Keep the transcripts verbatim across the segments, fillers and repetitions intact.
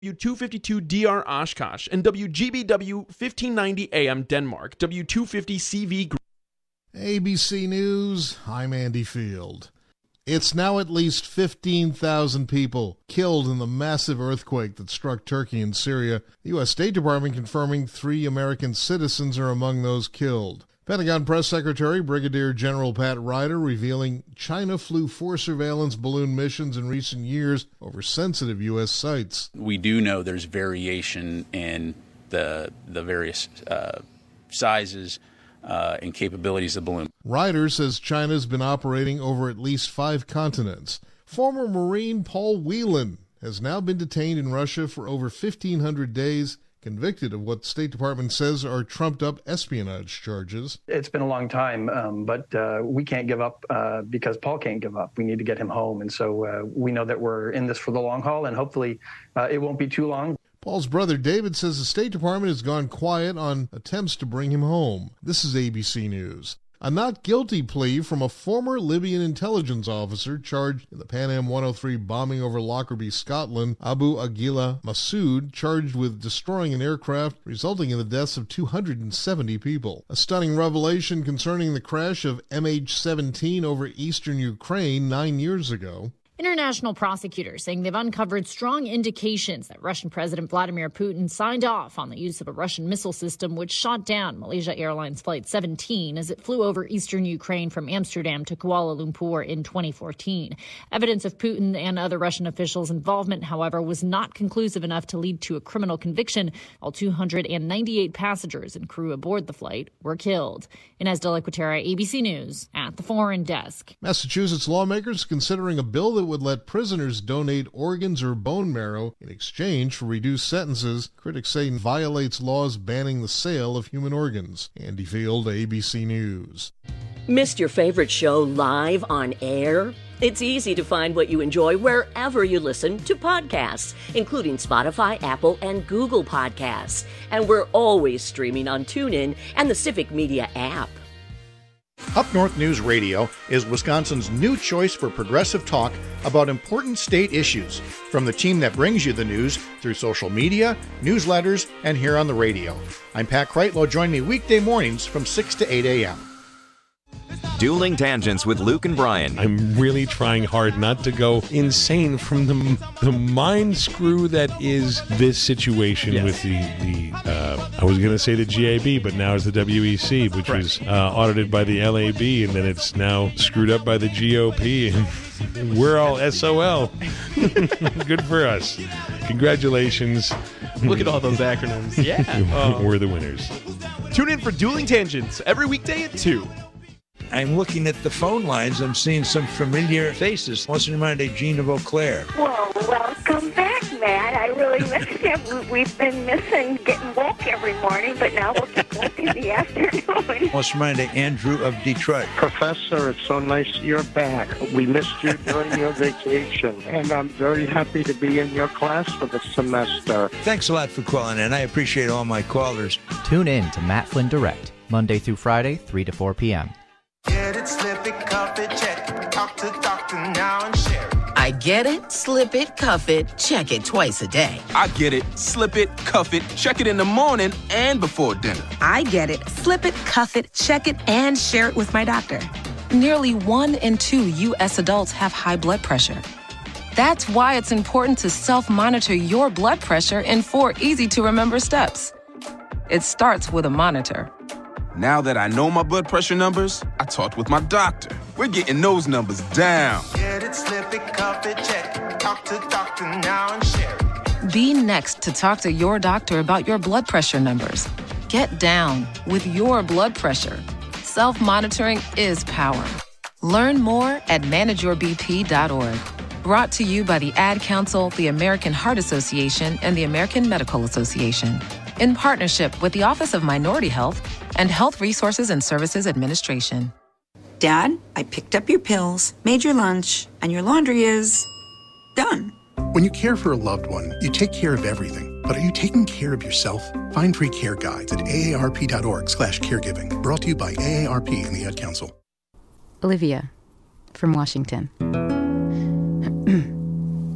W two fifty-two D R Oshkosh, and W G B W fifteen ninety A M Denmark, W two fifty C V. A B C News, I'm Andy Field. It's now at least fifteen thousand people killed in the massive earthquake that struck Turkey and Syria. The U S State Department confirming three American citizens are among those killed. Pentagon Press Secretary Brigadier General Pat Ryder revealing China flew four surveillance balloon missions in recent years over sensitive U S sites. We do know there's variation in the the various uh, sizes uh, and capabilities of the balloon. Ryder says China's been operating over at least five continents. Former Marine Paul Whelan has now been detained in Russia for over fifteen hundred days, convicted of what the State Department says are trumped-up espionage charges. It's been a long time, um, but uh, we can't give up uh, because Paul can't give up. We need to get him home, and so uh, we know that we're in this for the long haul, and hopefully uh, it won't be too long. Paul's brother David says the State Department has gone quiet on attempts to bring him home. This is A B C News. A not guilty plea from a former Libyan intelligence officer charged in the Pan Am one oh three bombing over Lockerbie, Scotland. Abu Aguila Massoud, charged with destroying an aircraft, resulting in the deaths of two hundred seventy people. A stunning revelation concerning the crash of M H seventeen over eastern Ukraine nine years ago. International prosecutors saying they've uncovered strong indications that Russian President Vladimir Putin signed off on the use of a Russian missile system which shot down Malaysia Airlines Flight seventeen as it flew over eastern Ukraine from Amsterdam to Kuala Lumpur in twenty fourteen. Evidence of Putin and other Russian officials' involvement, however, was not conclusive enough to lead to a criminal conviction. All two hundred ninety-eight passengers and crew aboard the flight were killed. Inez de la Cuetara, A B C News, at the Foreign Desk. Massachusetts lawmakers considering a bill that would let prisoners donate organs or bone marrow in exchange for reduced sentences. Critics say it violates laws banning the sale of human organs. Andy Field, A B C News. Missed your favorite show live on air? It's easy to find what you enjoy wherever you listen to podcasts, including Spotify, Apple, and Google Podcasts. And we're always streaming on TuneIn and the Civic Media app. Up North News Radio is Wisconsin's new choice for progressive talk about important state issues, from the team that brings you the news through social media, newsletters, and here on the radio. I'm Pat Kreitlow. Join me weekday mornings from six to eight a.m. Dueling Tangents with Luke and Brian. I'm really trying hard not to go insane from the the mind screw that is this situation yes. with the, the uh, I was going to say the G A B, but now it's the W E C, which right. was uh, audited by the L A B, and then it's now screwed up by the G O P, and we're all S O L. Good for us. Congratulations. Look at all those acronyms. Yeah. um, we're the winners. Tune in for Dueling Tangents every weekday at two. I'm looking at the phone lines. I'm seeing some familiar faces. What's in mind of Gina Beauclair? Well, welcome back, Matt. I really miss you. We've been missing getting woke every morning, but now we'll get woke in the afternoon. What's in mind of Andrew of Detroit? Professor, it's so nice you're back. We missed you during your vacation, and I'm very happy to be in your class for the semester. Thanks a lot for calling in. I appreciate all my callers. Tune in to Matt Flynn Direct, Monday through Friday, three to four p.m. Get it, slip it, cuff it, check it. Talk to doctor now and share it. I get it, slip it, cuff it, check it twice a day. I get it, slip it, cuff it, check it in the morning and before dinner. I get it, slip it, cuff it, check it, and share it with my doctor. Nearly one in two U S adults have high blood pressure. That's why it's important to self-monitor your blood pressure in four easy-to-remember steps. It starts with a monitor. Now that I know my blood pressure numbers, I talked with my doctor. We're getting those numbers down. Get it, slip it, cuff it, check it. Talk to doctor now and share it. Be next to talk to your doctor about your blood pressure numbers. Get down with your blood pressure. Self-monitoring is power. Learn more at manage your b p dot org. Brought to you by the Ad Council, the American Heart Association, and the American Medical Association, in partnership with the Office of Minority Health and Health Resources and Services Administration. Dad, I picked up your pills, made your lunch, and your laundry is done. When you care for a loved one, you take care of everything. But are you taking care of yourself? Find free care guides at A A R P dot org slash caregiving. Brought to you by A A R P and the Ad Council. Olivia from Washington.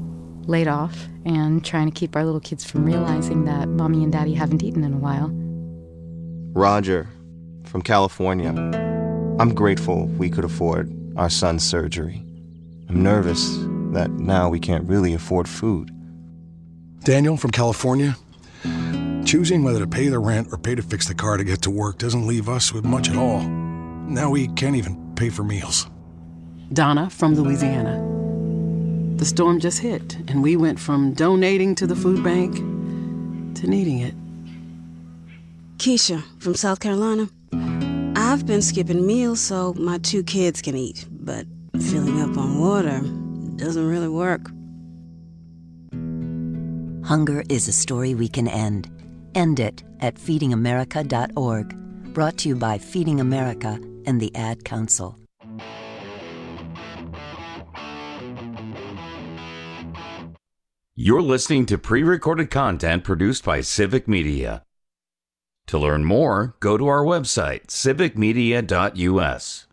laid off and trying to keep our little kids from realizing that mommy and daddy haven't eaten in a while. Roger, from California. I'm grateful we could afford our son's surgery. I'm nervous that now we can't really afford food. Daniel from California. Choosing whether to pay the rent or pay to fix the car to get to work doesn't leave us with much at all. Now we can't even pay for meals. Donna from Louisiana. The storm just hit, and we went from donating to the food bank to needing it. Keisha from South Carolina. I've been skipping meals so my two kids can eat, but filling up on water doesn't really work. Hunger is a story we can end. End it at feeding america dot org. Brought to you by Feeding America and the Ad Council. You're listening to pre-recorded content produced by Civic Media. To learn more, go to our website, civic media dot u s.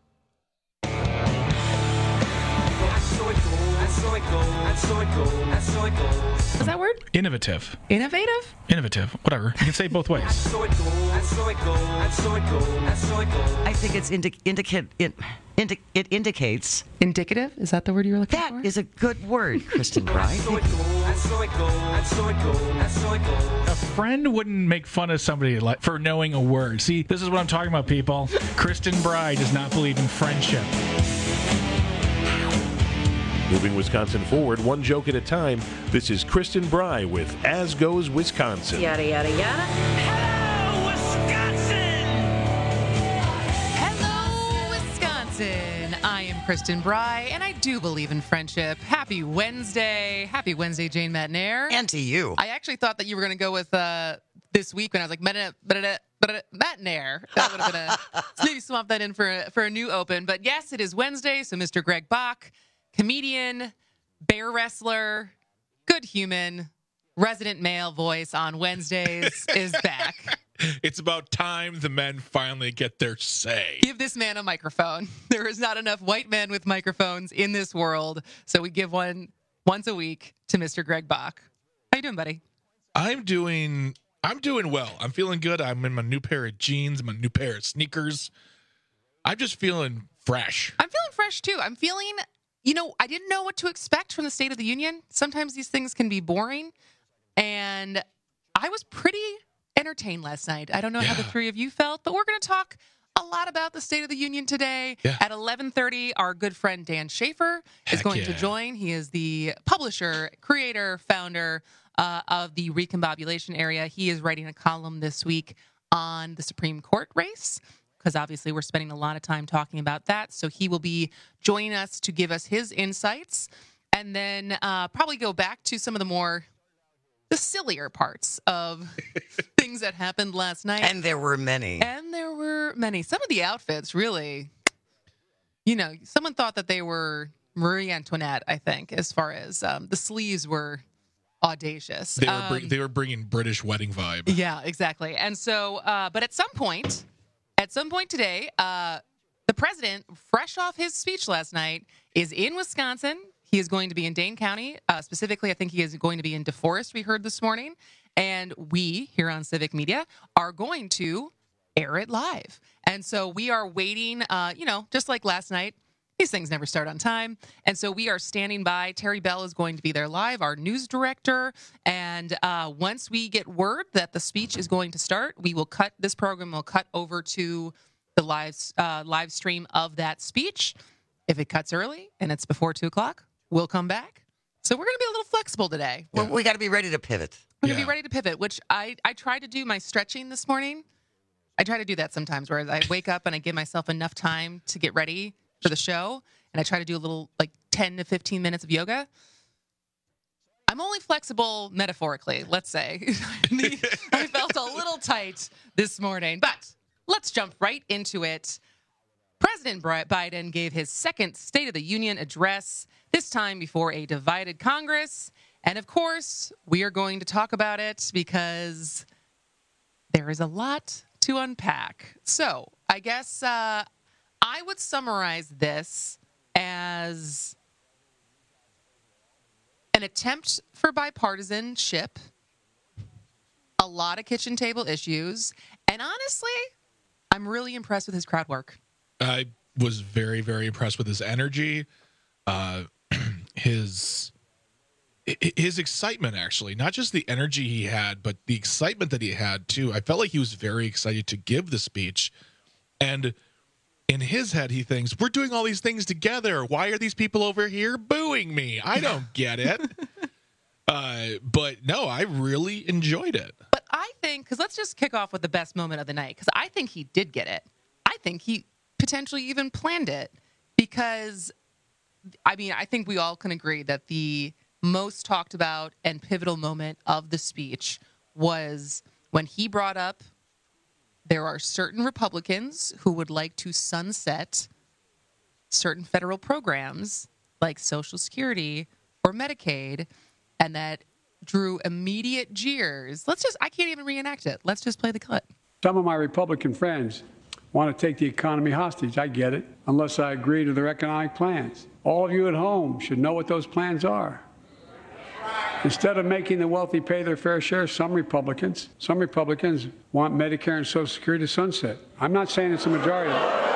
Is that word? Innovative. Innovative? Innovative. Whatever. You can say it both ways. I think it's indi- indicate it, indi- it indicates indicative. Is that the word you were looking that for? That is a good word, Kristen Bry. A friend wouldn't make fun of somebody like for knowing a word. See, this is what I'm talking about, people. Kristen Bry does not believe in friendship. Moving Wisconsin forward, one joke at a time. This is Kristen Bry with As Goes Wisconsin. Yada, yada, yada. Hello, Wisconsin. I am Kristen Bry, and I do believe in friendship. Happy Wednesday. Happy Wednesday, Jane Matnair. And to you. I actually thought that you were going to go with uh, this week when I was like, Matnair. Matnair. That would have been a, maybe swap that in for a, for a new open. But yes, it is Wednesday, so Mister Greg Bach, comedian, bear wrestler, good human, resident male voice on Wednesdays is back. It's about time the men finally get their say. Give this man a microphone. There is not enough white men with microphones in this world, so we give one once a week to Mister Greg Bach. How you doing, buddy? I'm doing I'm doing well. I'm feeling good. I'm in my new pair of jeans, my new pair of sneakers. I'm just feeling fresh. I'm feeling fresh, too. I'm feeling... You know, I didn't know what to expect from the State of the Union. Sometimes these things can be boring. And I was pretty entertained last night. I don't know yeah. how the three of you felt, but we're going to talk a lot about the State of the Union today. Yeah. At eleven thirty, our good friend Dan Schaefer Heck is going yeah. to join. He is the publisher, creator, founder uh, of the Recombobulation Area. He is writing a column this week on the Supreme Court race, because obviously we're spending a lot of time talking about that. So he will be joining us to give us his insights, and then uh, probably go back to some of the more, the sillier parts of things that happened last night. And there were many. And there were many. Some of the outfits really, you know, someone thought that they were Marie Antoinette, I think, as far as um, the sleeves were audacious. They were, um, bring, they were bringing British wedding vibe. Yeah, exactly. And so, uh, but at some point... At some point today, uh, the president, fresh off his speech last night, is in Wisconsin. He is going to be in Dane County. Uh, specifically, I think he is going to be in DeForest, we heard this morning. And we, here on Civic Media, are going to air it live. And so we are waiting, uh, you know, just like last night. These things never start on time. And so we are standing by. Terry Bell is going to be there live, our news director. And uh, once we get word that the speech is going to start, we will cut this program, will cut over to the live, uh, live stream of that speech. If it cuts early and it's before two o'clock, we'll come back. So we're going to be a little flexible today. Well, we got to be ready to pivot. We're going to yeah. be ready to pivot, which I, I tried to do my stretching this morning. I try to do that sometimes where I wake up and I give myself enough time to get ready for the show, and I try to do a little like ten to fifteen minutes of yoga. I'm only flexible metaphorically, let's say. I felt a little tight this morning, but let's jump right into it. President Biden gave his second State of the Union address, this time before a divided Congress. And of course, we are going to talk about it because there is a lot to unpack. So I guess uh, I would summarize this as an attempt for bipartisanship, a lot of kitchen table issues, and honestly, I'm really impressed with his crowd work. I was very, very impressed with his energy, uh, his his excitement, actually. Not just the energy he had, but the excitement that he had, too. I felt like he was very excited to give the speech. And in his head, he thinks, we're doing all these things together. Why are these people over here booing me? I don't get it. uh, but no, I really enjoyed it. But I think, because let's just kick off with the best moment of the night, because I think he did get it. I think he potentially even planned it. Because, I mean, I think we all can agree that the most talked about and pivotal moment of the speech was when he brought up there are certain Republicans who would like to sunset certain federal programs like Social Security or Medicaid, and that drew immediate jeers. Let's just, I can't even reenact it. Let's just play the clip. Some of my Republican friends want to take the economy hostage. I get it, unless I agree to their economic plans. All of you at home should know what those plans are. Instead of making the wealthy pay their fair share, some Republicans, some Republicans want Medicare and Social Security to sunset. I'm not saying it's a majority.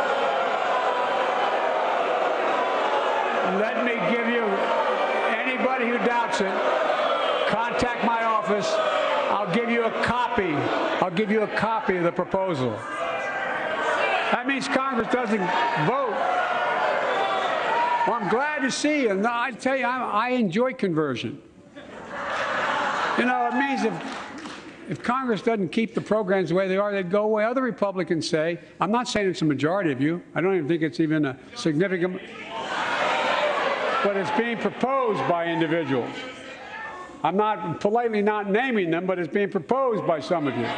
Let me give you, anybody who doubts it, contact my office. I'll give you a copy. I'll give you a copy of the proposal. That means Congress doesn't vote. Well, I'm glad to see you. No, I tell you, I, I enjoy conversion. You know, it means if, if Congress doesn't keep the programs the way they are, they'd go away. Other Republicans say, I'm not saying it's a majority of you. I don't even think it's even a significant, but it's being proposed by individuals. I'm not politely not naming them, but it's being proposed by some of you.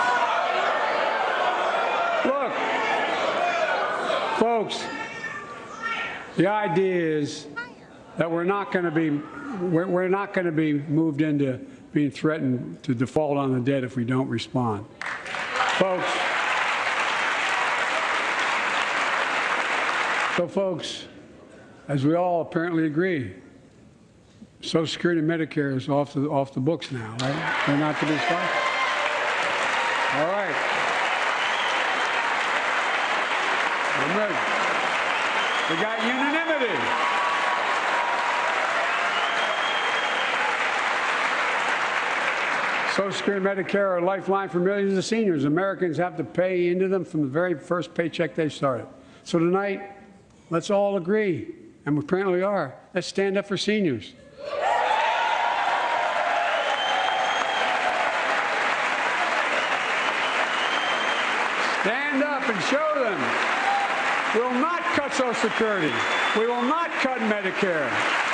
Look, folks, the idea is that we're not going to be we're, we're not going to be moved into being threatened to default on the debt if we don't respond. Folks, so folks, as we all apparently agree, Social Security and Medicare is off the, off the books now, right? They're not to be stopped? All right. I'm ready. We got unanimity. Social Security and Medicare are a lifeline for millions of seniors. Americans have to pay into them from the very first paycheck they started. So tonight, let's all agree, and we apparently are, let's stand up for seniors. Stand up and show them. We will not cut Social Security. We will not cut Medicare.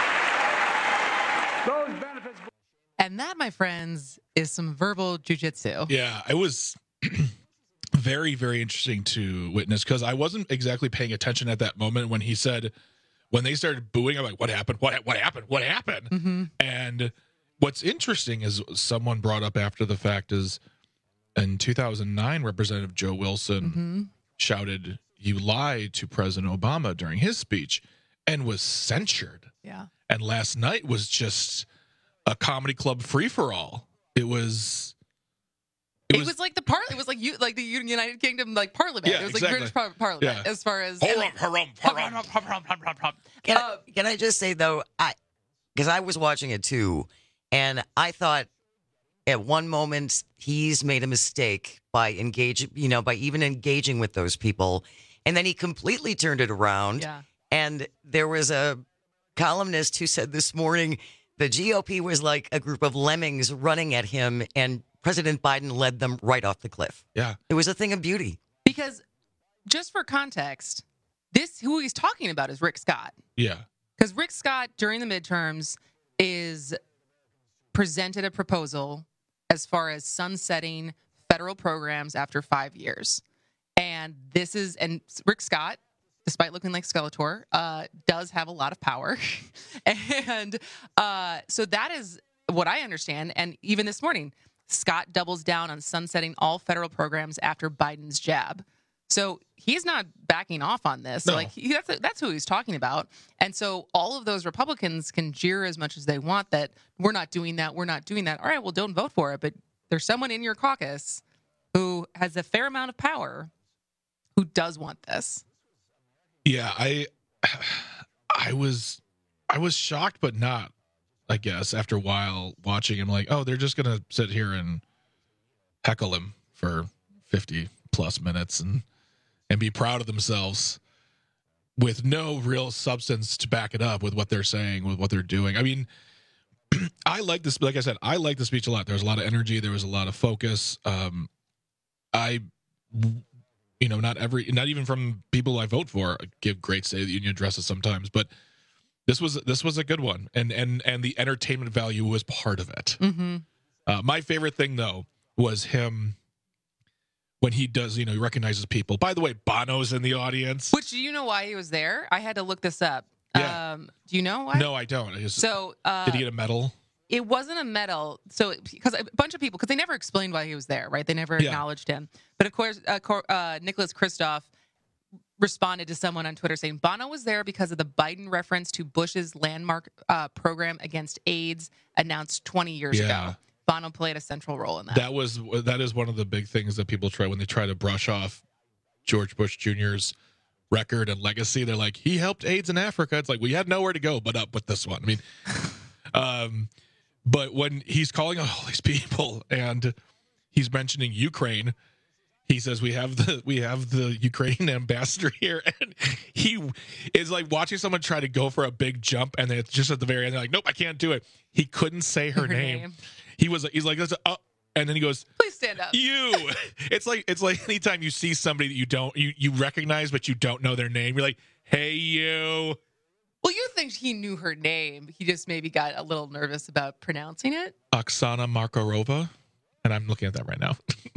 Those benefits. And that, my friends, is some verbal jujitsu. Yeah, it was very, very interesting to witness because I wasn't exactly paying attention at that moment when he said, when they started booing, I'm like, what happened? What, what happened? What happened? Mm-hmm. And what's interesting is someone brought up after the fact is in two thousand nine, Representative Joe Wilson Mm-hmm. shouted, you lied to President Obama during his speech and was censured. Yeah. And last night was just a comedy club free-for-all. It was... It, it was, was like the par- It was like you, like the United Kingdom, like Parliament. Yeah, it was exactly. like British par- Parliament, Yeah. as far as. Harum, harum, harum. Can, I, can I just say though, I because I was watching it too, and I thought at one moment he's made a mistake by engaging, you know, by even engaging with those people, and then he completely turned it around. Yeah. And there was a columnist who said this morning the G O P was like a group of lemmings running at him, and President Biden led them right off the cliff. Yeah. It was a thing of beauty. Because, just for context, this who he's talking about is Rick Scott. Yeah. Because Rick Scott, during the midterms, is presented a proposal as far as sunsetting federal programs after five years. And this is, and Rick Scott, despite looking like Skeletor, uh, does have a lot of power. and uh, so that is what I understand. And even this morning, Scott doubles down on sunsetting all federal programs after Biden's jab. So he's not backing off on this. No. Like he, that's that's who he's talking about. And so all of those Republicans can jeer as much as they want that we're not doing that, we're not doing that. All right, well, don't vote for it. But there's someone in your caucus who has a fair amount of power who does want this. Yeah, I I was I was shocked, but not, I guess, after a while watching him, like, oh, they're just gonna sit here and heckle him for fifty plus minutes and and be proud of themselves with no real substance to back it up with what they're saying, with what they're doing. I mean, I like this. Like I said, I like the speech a lot. There was a lot of energy. There was a lot of focus. Um, I, you know, not every, not even from people I vote for, give great State of the Union addresses sometimes, but this was this was a good one, and and and the entertainment value was part of it. Mm-hmm. Uh, my favorite thing though was him. When he does, you know, he recognizes people. By the way, Bono's in the audience. Which, do you know why he was there? I had to look this up. Yeah. Um, do you know why? No, I don't. I just, So, uh, did he get a medal? It wasn't a medal. So, because a bunch of people, because they never explained why he was there, right? They never Yeah. acknowledged him. But of course, uh, Cor- uh, Nicholas Kristof responded to someone on Twitter saying Bono was there because of the Biden reference to Bush's landmark uh, program against AIDS announced twenty years Yeah. ago. Bono played a central role in that. That was that is one of the big things that people try when they try to brush off George Bush Junior's record and legacy. They're like, he helped AIDS in Africa. It's like, we had nowhere to go but up with this one. I mean, um, but when he's calling out all these people and he's mentioning Ukraine, he says we have the we have the Ukrainian ambassador here, and he is like watching someone try to go for a big jump, and then it's just at the very end, they're like, nope, I can't do it. He couldn't say her, Her name. name. He was he's like, oh, and then he goes, Please stand up. you. It's like it's like anytime you see somebody that you don't you you recognize but you don't know their name, you're like, hey, you. Well, you think he knew her name. He just maybe got a little nervous about pronouncing it. Oksana Markarova, and I'm looking at that right now.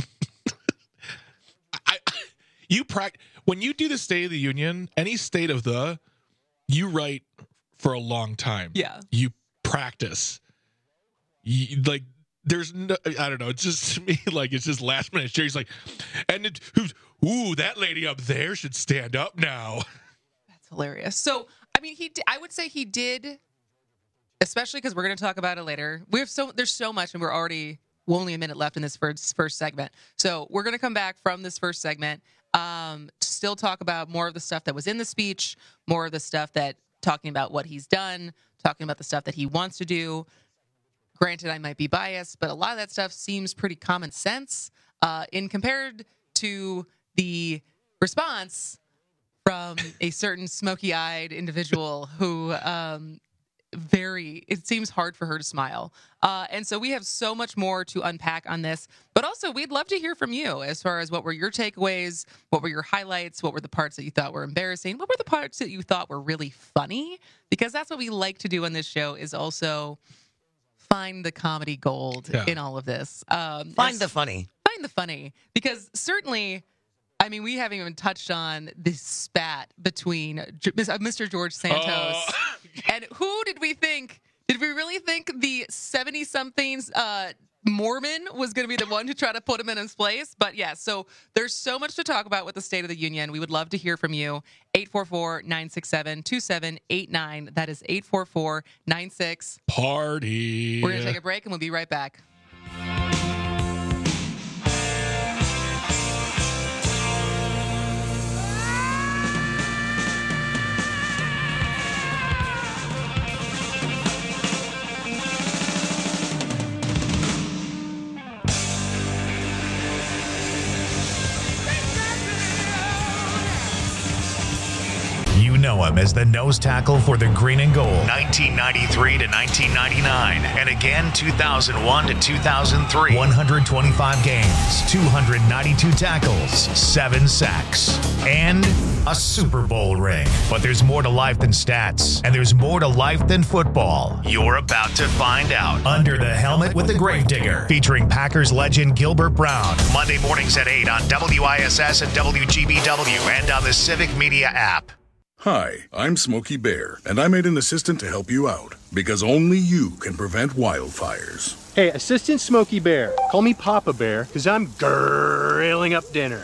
I, you prac when you do the State of the Union, any State of the, you write for a long time. Yeah. You practice. You, like there's no, I don't know. It's just to me like it's just last minute. Jerry's like, and it, who's ooh that lady up there should stand up now. That's hilarious. So I mean, he. I would say he did, especially because we're going to talk about it later. We have so there's so much, and we're already well, only a minute left in this first first segment. So we're going to come back from this first segment, um, to still talk about more of the stuff that was in the speech, more of the stuff that talking about what he's done, talking about the stuff that he wants to do. Granted, I might be biased, but a lot of that stuff seems pretty common sense uh, in compared to the response from a certain smoky-eyed individual who um, very, it seems hard for her to smile. Uh, and so we have so much more to unpack on this, but also we'd love to hear from you as far as what were your takeaways, what were your highlights, what were the parts that you thought were embarrassing, what were the parts that you thought were really funny, because that's what we like to do on this show is also find the comedy gold Yeah. in all of this. Um, Find and the funny. Find the funny, because certainly, I mean, we haven't even touched on this spat between J- Mister George Santos Oh. and who did we think? Did we really think the seventy-somethings uh, Mormon was going to be the one to try to put him in his place? But yeah, so there's so much to talk about with the State of the Union. We would love to hear from you. eight four four, nine six seven, two seven eight nine. That is eight four four, nine six. Party. We're going to take a break and we'll be right back. You know him as the nose tackle for the Green and Gold, nineteen ninety-three to nineteen ninety-nine, and again two thousand one to two thousand three. one hundred twenty-five games, two hundred ninety-two tackles, seven sacks, and a Super Bowl ring. But there's more to life than stats, and there's more to life than football. You're about to find out. Under the Helmet with the Gravedigger, featuring Packers legend Gilbert Brown. Monday mornings at eight on W I S S and W G B W and on the Civic Media app. Hi, I'm Smokey Bear, and I made an assistant to help you out, because only you can prevent wildfires. Hey, Assistant Smokey Bear. Call me Papa Bear, because I'm grilling up dinner.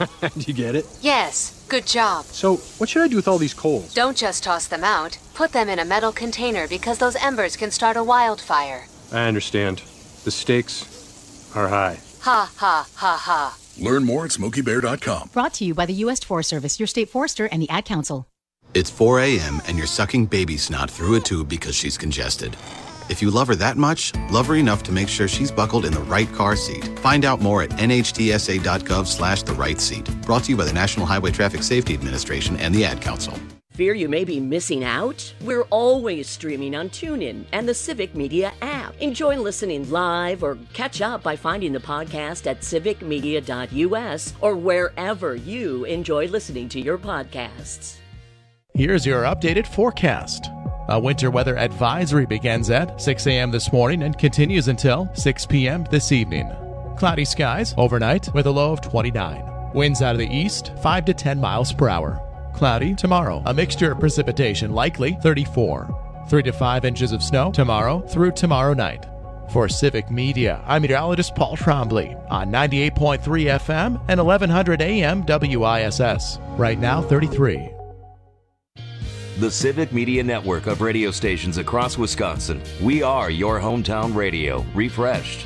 Did you get it? Yes, good job. So, what should I do with all these coals? Don't just toss them out. Put them in a metal container because those embers can start a wildfire. I understand. The stakes are high. Ha, ha, ha, ha. Learn more at smokey bear dot com. Brought to you by the U S Forest Service, your state forester, and the Ad Council. It's four a.m. and you're sucking baby snot through a tube because she's congested. If you love her that much, love her enough to make sure she's buckled in the right car seat. Find out more at N H T S A dot gov slash the right seat. Brought to you by the National Highway Traffic Safety Administration and the Ad Council. Fear you may be missing out? We're always streaming on TuneIn and the Civic Media app. Enjoy listening live or catch up by finding the podcast at civic media dot U S or wherever you enjoy listening to your podcasts. Here's your updated forecast. A winter weather advisory begins at six a.m. this morning and continues until six p.m. this evening. Cloudy skies overnight with a low of twenty-nine. Winds out of the east, five to ten miles per hour. Cloudy tomorrow. A mixture of precipitation likely, thirty-four. three to five inches of snow tomorrow through tomorrow night. For Civic Media, I'm meteorologist Paul Trombley on ninety-eight point three F M and eleven hundred A M W I S S. Right now, thirty-three. The Civic Media Network of radio stations across Wisconsin. We are your hometown radio, refreshed.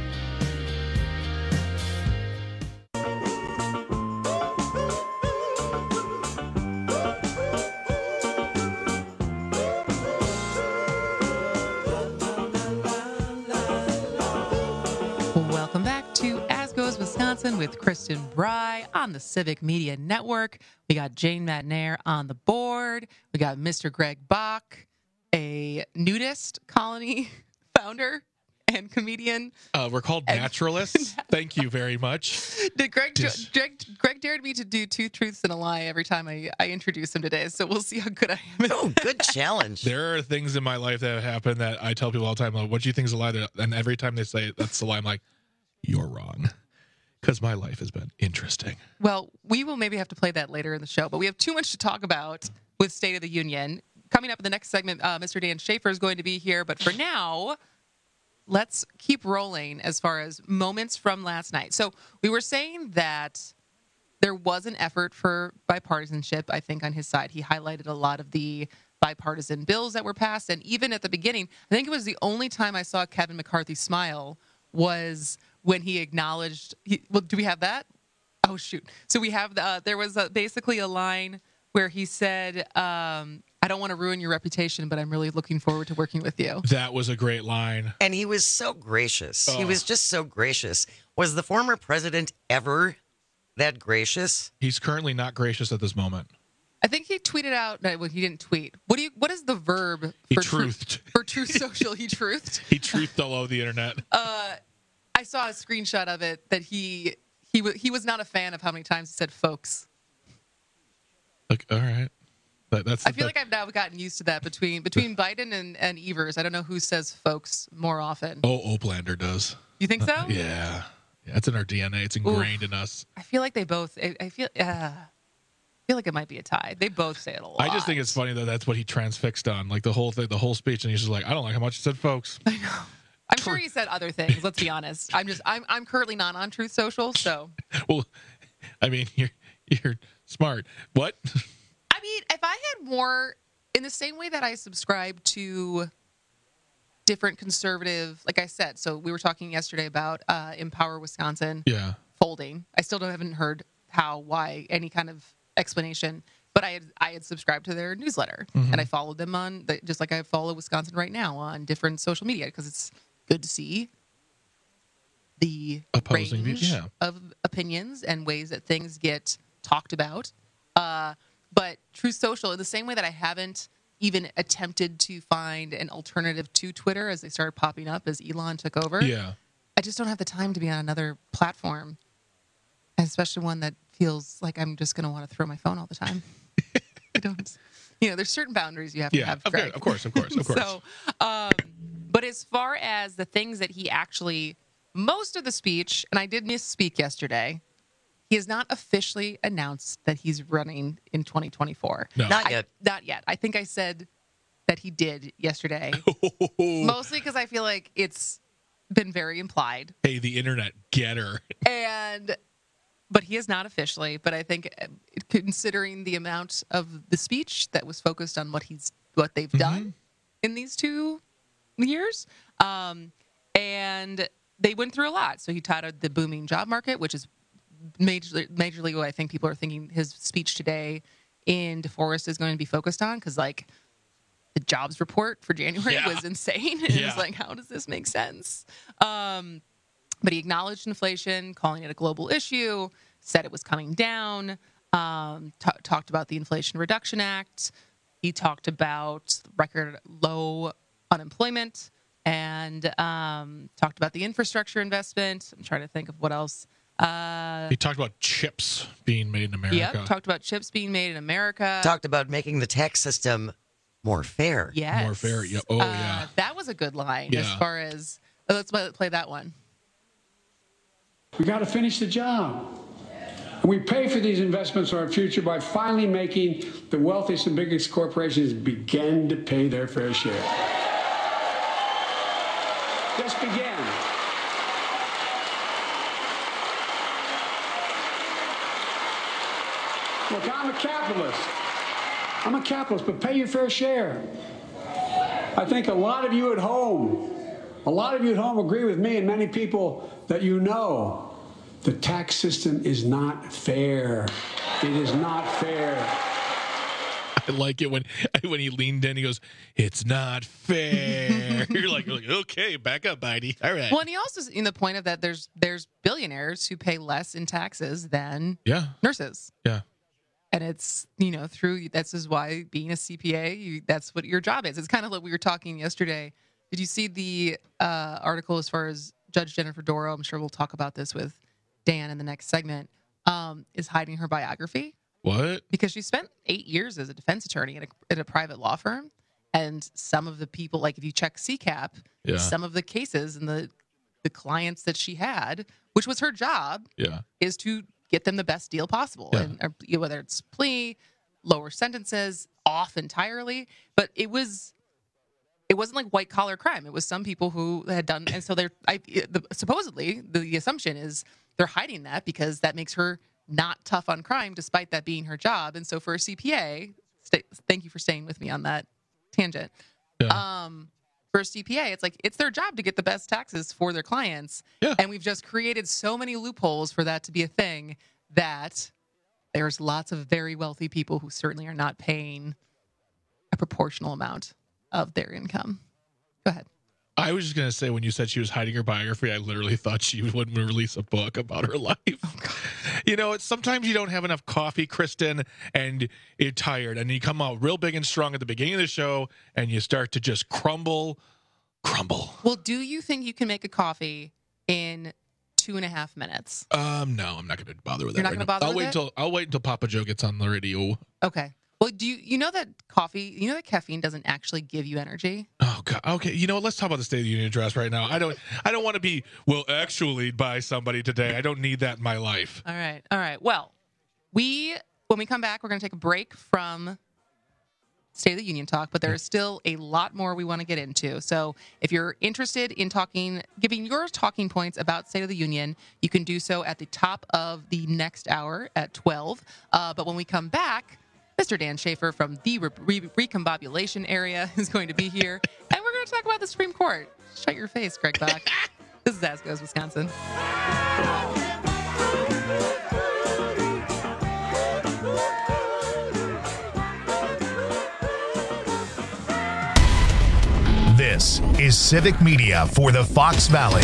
Welcome back to As Goes Wisconsin with Kristen Bry on the Civic Media Network. We got Jane Matnair on the board. We got Mister Greg Bach, a nudist colony founder and comedian. Uh, we're called naturalists. Thank you very much. Did Greg, Dis- Greg Greg dared me to do two truths and a lie every time I, I introduce him today, so we'll see how good I am. Oh, good challenge. There are things in my life that have happened that I tell people all the time, like, what do you think is a lie? And every time they say that's a lie, I'm like, you're wrong. Because my life has been interesting. Well, we will maybe have to play that later in the show, but we have too much to talk about with State of the Union. Coming up in the next segment, uh, Mister Dan Schaefer is going to be here, but for now, let's keep rolling as far as moments from last night. So we were saying that there was an effort for bipartisanship, I think, on his side. He highlighted a lot of the bipartisan bills that were passed, and even at the beginning, I think it was the only time I saw Kevin McCarthy smile was when he acknowledged, he, well, do we have that? Oh, shoot. So we have, uh, there was a, basically a line where he said, um, I don't want to ruin your reputation, but I'm really looking forward to working with you. That was a great line. And he was so gracious. Oh. He was just so gracious. Was the former president ever that gracious? He's currently not gracious at this moment. I think he tweeted out, no, well, he didn't tweet. What do you? What is the verb He for truthed. Truth, for Truth Social? He truthed? He truthed all over the internet. Uh, I saw a screenshot of it that he he w- he was not a fan of how many times he said folks. Like, all right. That, that's I feel like I've now gotten used to that between between Biden and, and Evers. I don't know who says folks more often. Oh, Oplander does. You think so? Uh, yeah. Yeah, it's in our D N A. It's ingrained Oof. in us. I feel like they both. I, I feel. Uh, I feel like it might be a tie. They both say it a lot. I just think it's funny that that's what he transfixed on, like the whole thing, the whole speech, and he's just like, I don't like how much he said, folks. I know. I'm sure he said other things. Let's be honest. I'm just. I'm. I'm currently not on Truth Social, so. Well, I mean, you're you're smart. What? I mean, if I had more, in the same way that I subscribe to different conservative, like I said, so we were talking yesterday about uh, Empower Wisconsin yeah. folding. I still don't, haven't heard how, why, any kind of explanation, but I had I had subscribed to their newsletter, Mhm. and I followed them on, the, just like I follow Wisconsin Right Now on different social media, because it's good to see the Opposing range views, yeah. of opinions and ways that things get talked about. Uh, but Truth Social, in the same way that I haven't even attempted to find an alternative to Twitter as they started popping up as Elon took over, Yeah. I just don't have the time to be on another platform, especially one that feels like I'm just going to want to throw my phone all the time. I don't, you know, there's certain boundaries you have to Yeah. have. Okay. Greg. Of course. Of course. Of course. So, um, but as far as the things that he actually, most of the speech, and I did misspeak yesterday, he has not officially announced that he's running in twenty twenty-four. No. Not I- yet. Not yet. I think I said that he did yesterday, mostly because I feel like it's been very implied. Hey, the internet getter. And but he is not officially. But I think, uh, considering the amount of the speech that was focused on what he's what they've mm-hmm. done in these two years, um, and they went through a lot. So he touted the booming job market, which is majorly, majorly what I think people are thinking his speech today in DeForest is going to be focused on, because like the jobs report for January yeah. was insane. And yeah. it was like, how does this make sense? Um, but he acknowledged inflation, calling it a global issue, said it was coming down, um, t- talked about the Inflation Reduction Act. He talked about record low unemployment, and um, talked about the infrastructure investment. I'm trying to think of what else. Uh, he talked about chips being made in America. Yeah, talked about chips being made in America. Talked about making the tax system more fair. Yes. More fair. Yeah. Oh, uh, yeah. That was a good line yeah. as far as... Uh, let's play, play that one. We got to finish the job. And we pay for these investments in our future by finally making the wealthiest and biggest corporations begin to pay their fair share. Just begin. Look, I'm a capitalist. I'm a capitalist, but pay your fair share. I think a lot of you at home, a lot of you at home agree with me and many people that you know. The tax system is not fair. It is not fair. I like it when when he leaned in, he goes, "It's not fair." you're like, you're like, okay, back up, Bidey. All right. Well, and he also, in the point of that, there's there's billionaires who pay less in taxes than yeah. nurses. Yeah. And it's, you know, through, this is why being a C P A, you, that's what your job is. It's kind of like we were talking yesterday. Did you see the uh, article as far as Judge Jennifer Doro? I'm sure we'll talk about this with Dan in the next segment, um, is hiding her biography. What? Because she spent eight years as a defense attorney at a, at a private law firm. And some of the people, like if you check C CAP, yeah. some of the cases and the, the clients that she had, which was her job, yeah. is to get them the best deal possible. Yeah. And or, you know, whether it's plea, lower sentences, off entirely. But it was... It wasn't like white collar crime. It was some people who had done, and so they're I, the, supposedly the, the assumption is they're hiding that because that makes her not tough on crime, despite that being her job. And so for a C P A, stay, thank you for staying with me on that tangent. Yeah. Um, for a C P A, it's like it's their job to get the best taxes for their clients, yeah. and we've just created so many loopholes for that to be a thing that there's lots of very wealthy people who certainly are not paying a proportional amount of their income. Go ahead. I was just going to say, when you said she was hiding her biography, I literally thought she would release a book about her life. Oh, you know, it's, sometimes you don't have enough coffee, Kristen, and you're tired, and you come out real big and strong at the beginning of the show, and you start to just crumble, crumble. Well, do you think you can make a coffee in two and a half minutes? Um, no, I'm not going to bother with You're that. You're not right going to bother I'll with wait it? Until, I'll wait until Papa Joe gets on the radio. Okay. Well, do you you know that coffee, you know that caffeine doesn't actually give you energy? Oh God. Okay. You know what? Let's talk about the State of the Union address right now. I don't I don't want to be well actually by somebody today. I don't need that in my life. All right. All right. Well, we when we come back, we're going to take a break from State of the Union talk, but there is still a lot more we want to get into. So if you're interested in talking, giving your talking points about State of the Union, you can do so at the top of the next hour at twelve. Uh, but when we come back, Mister Dan Schaefer from the re- re- Recombobulation area is going to be here, and we're going to talk about the Supreme Court. Shut your face, Greg Bach. This is As Goes Wisconsin. This is Civic Media for the Fox Valley.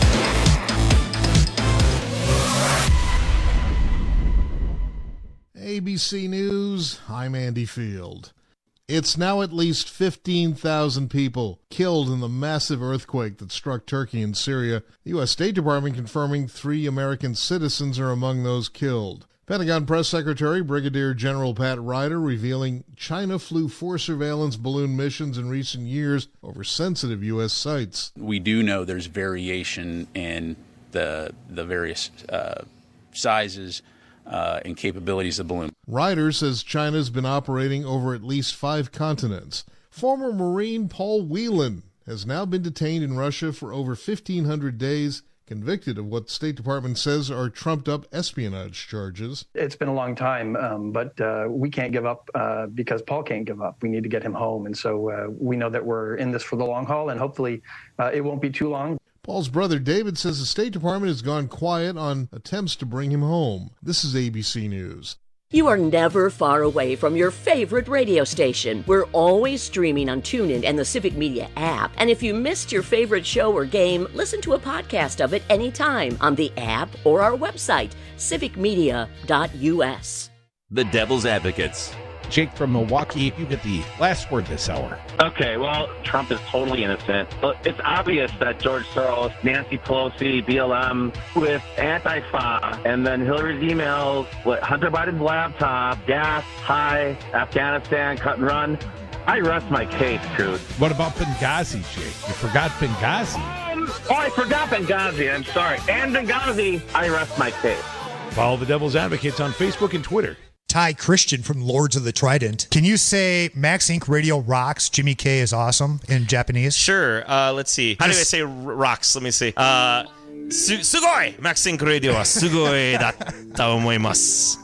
A B C News, I'm Andy Field. It's now at least fifteen thousand people killed in the massive earthquake that struck Turkey and Syria. The U S State Department confirming three American citizens are among those killed. Pentagon Press Secretary Brigadier General Pat Ryder revealing China flew four surveillance balloon missions in recent years over sensitive U S sites. We do know there's variation in the, the various uh, sizes Uh, and capabilities of the balloon. Ryder says China's been operating over at least five continents. Former Marine Paul Whelan has now been detained in Russia for over fifteen hundred days convicted of what the State Department says are trumped-up espionage charges. It's been a long time, um, but uh, we can't give up uh, because Paul can't give up. We need to get him home, and so uh, we know that we're in this for the long haul, and hopefully uh, it won't be too long. Paul's brother David says the State Department has gone quiet on attempts to bring him home. This is A B C News. You are never far away from your favorite radio station. We're always streaming on TuneIn and the Civic Media app. And if you missed your favorite show or game, listen to a podcast of it anytime on the app or our website, civic media dot u s. The Devil's Advocates. Jake from Milwaukee, you get the last word this hour. Okay, well, Trump is totally innocent. But it's obvious that George Soros, Nancy Pelosi, B L M, with Antifa, and then Hillary's emails, what, Hunter Biden's laptop, gas, high, Afghanistan, cut and run. I rest my case, Truth. What about Benghazi, Jake? You forgot Benghazi. Um, oh, I forgot Benghazi. I'm sorry. And Benghazi, I rest my case. Follow the Devil's Advocates on Facebook and Twitter. Ty Christian from Lords of the Trident. Can you say Max Incorporated Radio rocks, Jimmy K is awesome in Japanese? Sure. Uh, let's see. How do I say r- rocks? Let me see. Uh, su- sugoi! Max Incorporated Radio wa sugoi datta omoimasu.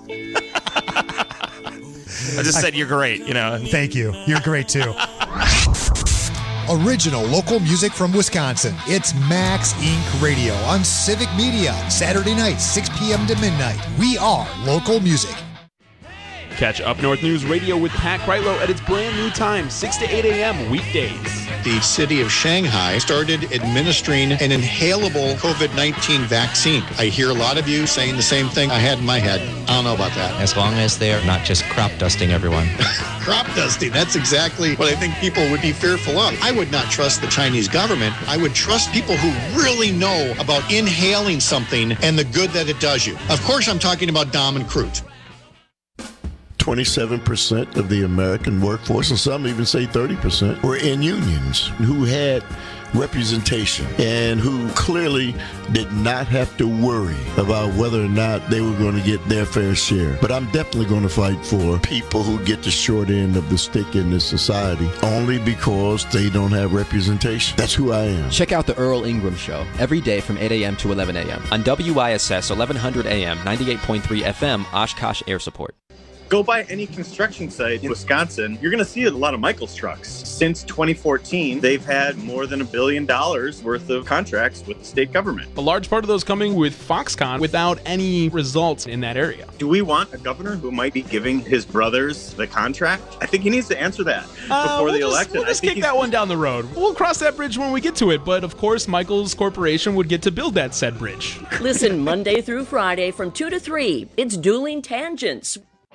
I just said you're great, you know. Thank you. You're great too. Original local music from Wisconsin. It's Max Incorporated Radio on Civic Media. Saturday night, six p.m. to midnight. We are local music. Catch Up North News Radio with Pat Kreitlow at its brand new time, six to eight a.m. weekdays. The city of Shanghai started administering an inhalable COVID nineteen vaccine. I hear a lot of you saying the same thing I had in my head. I don't know about that. As long as they're not just crop dusting everyone. Crop dusting, that's exactly what I think people would be fearful of. I would not trust the Chinese government. I would trust people who really know about inhaling something and the good that it does you. Of course, I'm talking about Dom and Crute. twenty-seven percent of the American workforce, and some even say thirty percent, were in unions who had representation and who clearly did not have to worry about whether or not they were going to get their fair share. But I'm definitely going to fight for people who get the short end of the stick in this society only because they don't have representation. That's who I am. Check out the Earl Ingram Show every day from eight a.m. to eleven a.m. on W I S S eleven hundred A M, ninety-eight point three F M, Oshkosh Air Support. Go by any construction site in Wisconsin, you're going to see a lot of Michaels trucks. Since twenty fourteen, they've had more than a billion dollars worth of contracts with the state government. A large part of those coming with Foxconn without any results in that area. Do we want a governor who might be giving his brothers the contract? I think he needs to answer that uh, before we'll the just, election. We'll just kick that one down the road. We'll cross that bridge when we get to it. But of course, Michaels Corporation would get to build that said bridge. Listen Monday through Friday from two to three. It's Dueling Tangents.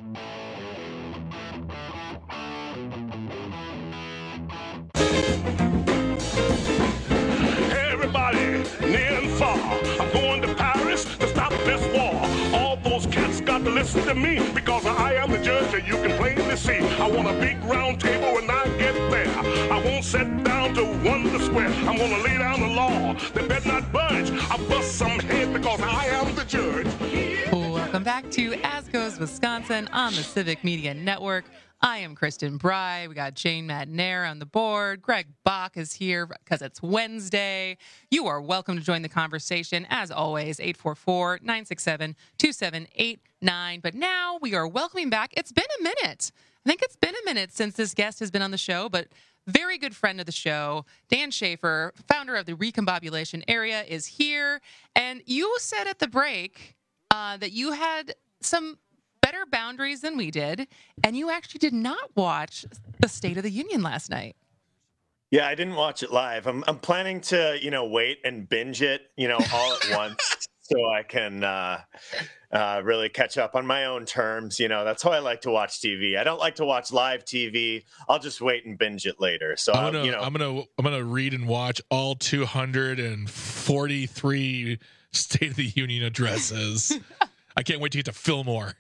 Everybody, near and far, I'm going to Paris to stop this war. All those cats got to listen to me because I am the judge that you can plainly see. I want a big round table when I get there. I won't sit down to wonder square. I'm going to lay down the law. They better not budge. I bust some head because I am the judge. Welcome back to As Goes Wisconsin on the Civic Media Network. I am Kristen Bry. We got Jane Madnair on the board. Greg Bach is here because it's Wednesday. You are welcome to join the conversation. As always, eight four four, nine six seven, two seven eight nine. But now we are welcoming back. It's been a minute. I think it's been a minute since this guest has been on the show, but very good friend of the show, Dan Schaefer, founder of the Recombobulation Area, is here. And you said at the break uh, that you had some better boundaries than we did, and you actually did not watch the State of the Union last night. Yeah, I didn't watch it live. I'm I'm planning to, you know, wait and binge it, you know, all at once so I can uh, uh, really catch up on my own terms. You know, that's how I like to watch T V. I don't like to watch live T V. I'll just wait and binge it later. So I'm gonna, you know, I'm gonna I'm gonna read and watch all two hundred forty-three State of the Union addresses. I can't wait to get to Fillmore.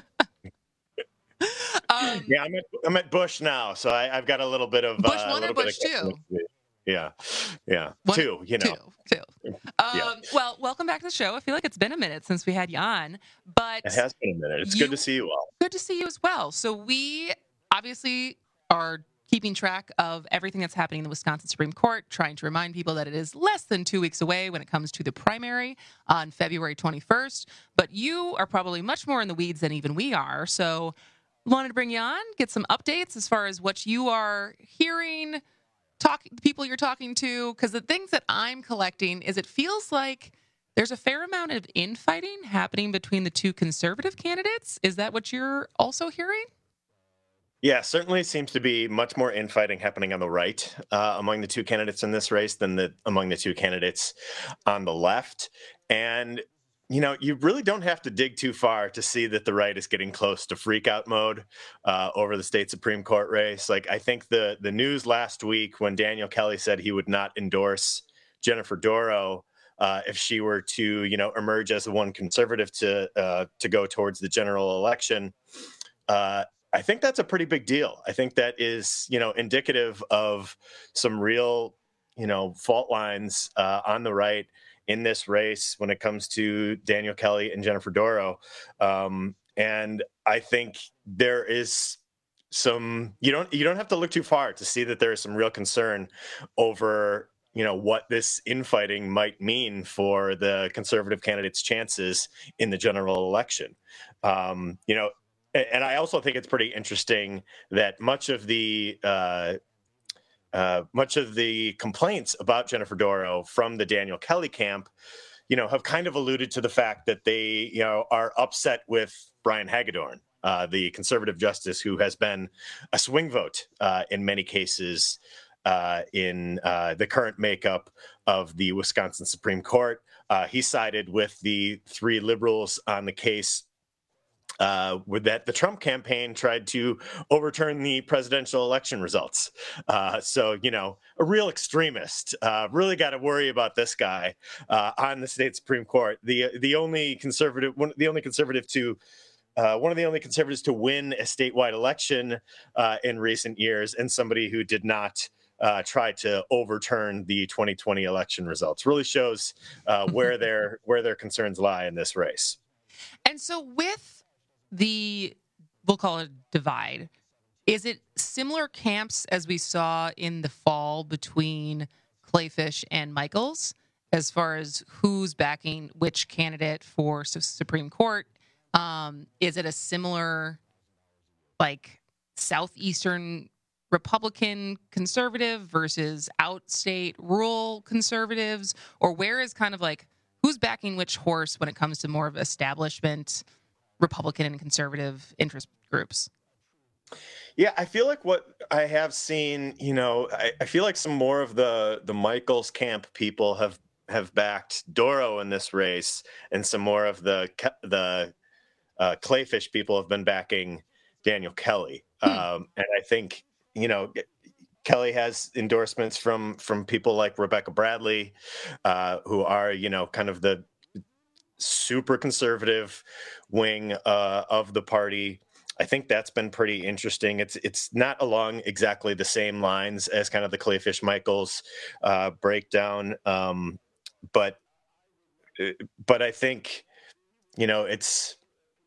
Um, yeah, I'm at, I'm at Bush now, so I, I've got a little bit of Bush uh, one or Bush two. Yeah, yeah, one, two. You know, two, two. Um, yeah. Well, welcome back to the show. I feel like it's been a minute since we had you on, but it has been a minute. It's you, good to see you all. Good to see you as well. So we obviously are keeping track of everything that's happening in the Wisconsin Supreme Court, trying to remind people that it is less than two weeks away when it comes to the primary on February twenty-first. But you are probably much more in the weeds than even we are. So wanted to bring you on, get some updates as far as what you are hearing, talk, the people you're talking to, because the things that I'm collecting is it feels like there's a fair amount of infighting happening between the two conservative candidates. Is that what you're also hearing? Yeah, certainly seems to be much more infighting happening on the right uh, among the two candidates in this race than the among the two candidates on the left. And, you know, you really don't have to dig too far to see that the right is getting close to freak out mode uh, over the state Supreme Court race. Like, I think the the news last week when Daniel Kelly said he would not endorse Jennifer Dorow uh, if she were to, you know, emerge as the one conservative to uh, to go towards the general election. Uh, I think that's a pretty big deal. I think that is, you know, indicative of some real, you know, fault lines uh, on the right in this race when it comes to Daniel Kelly and Jennifer Dorow. Um, and I think there is some, you don't, you don't have to look too far to see that there is some real concern over, you know, what this infighting might mean for the conservative candidates' chances in the general election. Um, you know, and I also think it's pretty interesting that much of the uh, uh, much of the complaints about Jennifer Dorow from the Daniel Kelly camp, you know, have kind of alluded to the fact that they, you know, are upset with Brian Hagedorn, uh, the conservative justice who has been a swing vote uh, in many cases uh, in uh, the current makeup of the Wisconsin Supreme Court. Uh, he sided with the three liberals on the case Uh, with that, the Trump campaign tried to overturn the presidential election results. Uh, so, you know, a real extremist. Uh, really got to worry about this guy uh, on the state Supreme Court. The the only conservative, one, the only conservative to, uh, one of the only conservatives to win a statewide election uh, in recent years, and somebody who did not uh, try to overturn the twenty twenty election results. Really shows uh, where their where their concerns lie in this race. And so with the, we'll call it divide, is it similar camps as we saw in the fall between Kleefisch and Michaels as far as who's backing which candidate for Supreme Court? Um, is it a similar, like, Southeastern Republican conservative versus outstate rural conservatives? Or where is kind of like, who's backing which horse when it comes to more of establishment Republican and conservative interest groups? Yeah, I feel like what I have seen, you know, I, I feel like some more of the the Michaels camp people have have backed Dorow in this race, and some more of the the uh, Kleefisch people have been backing Daniel Kelly. Hmm. Um, and I think, you know, Kelly has endorsements from from people like Rebecca Bradley, uh, who are, you know, kind of the super conservative wing uh, of the party. I think that's been pretty interesting. It's it's not along exactly the same lines as kind of the Kleefisch Michaels uh, breakdown, um, but but I think, you know, it's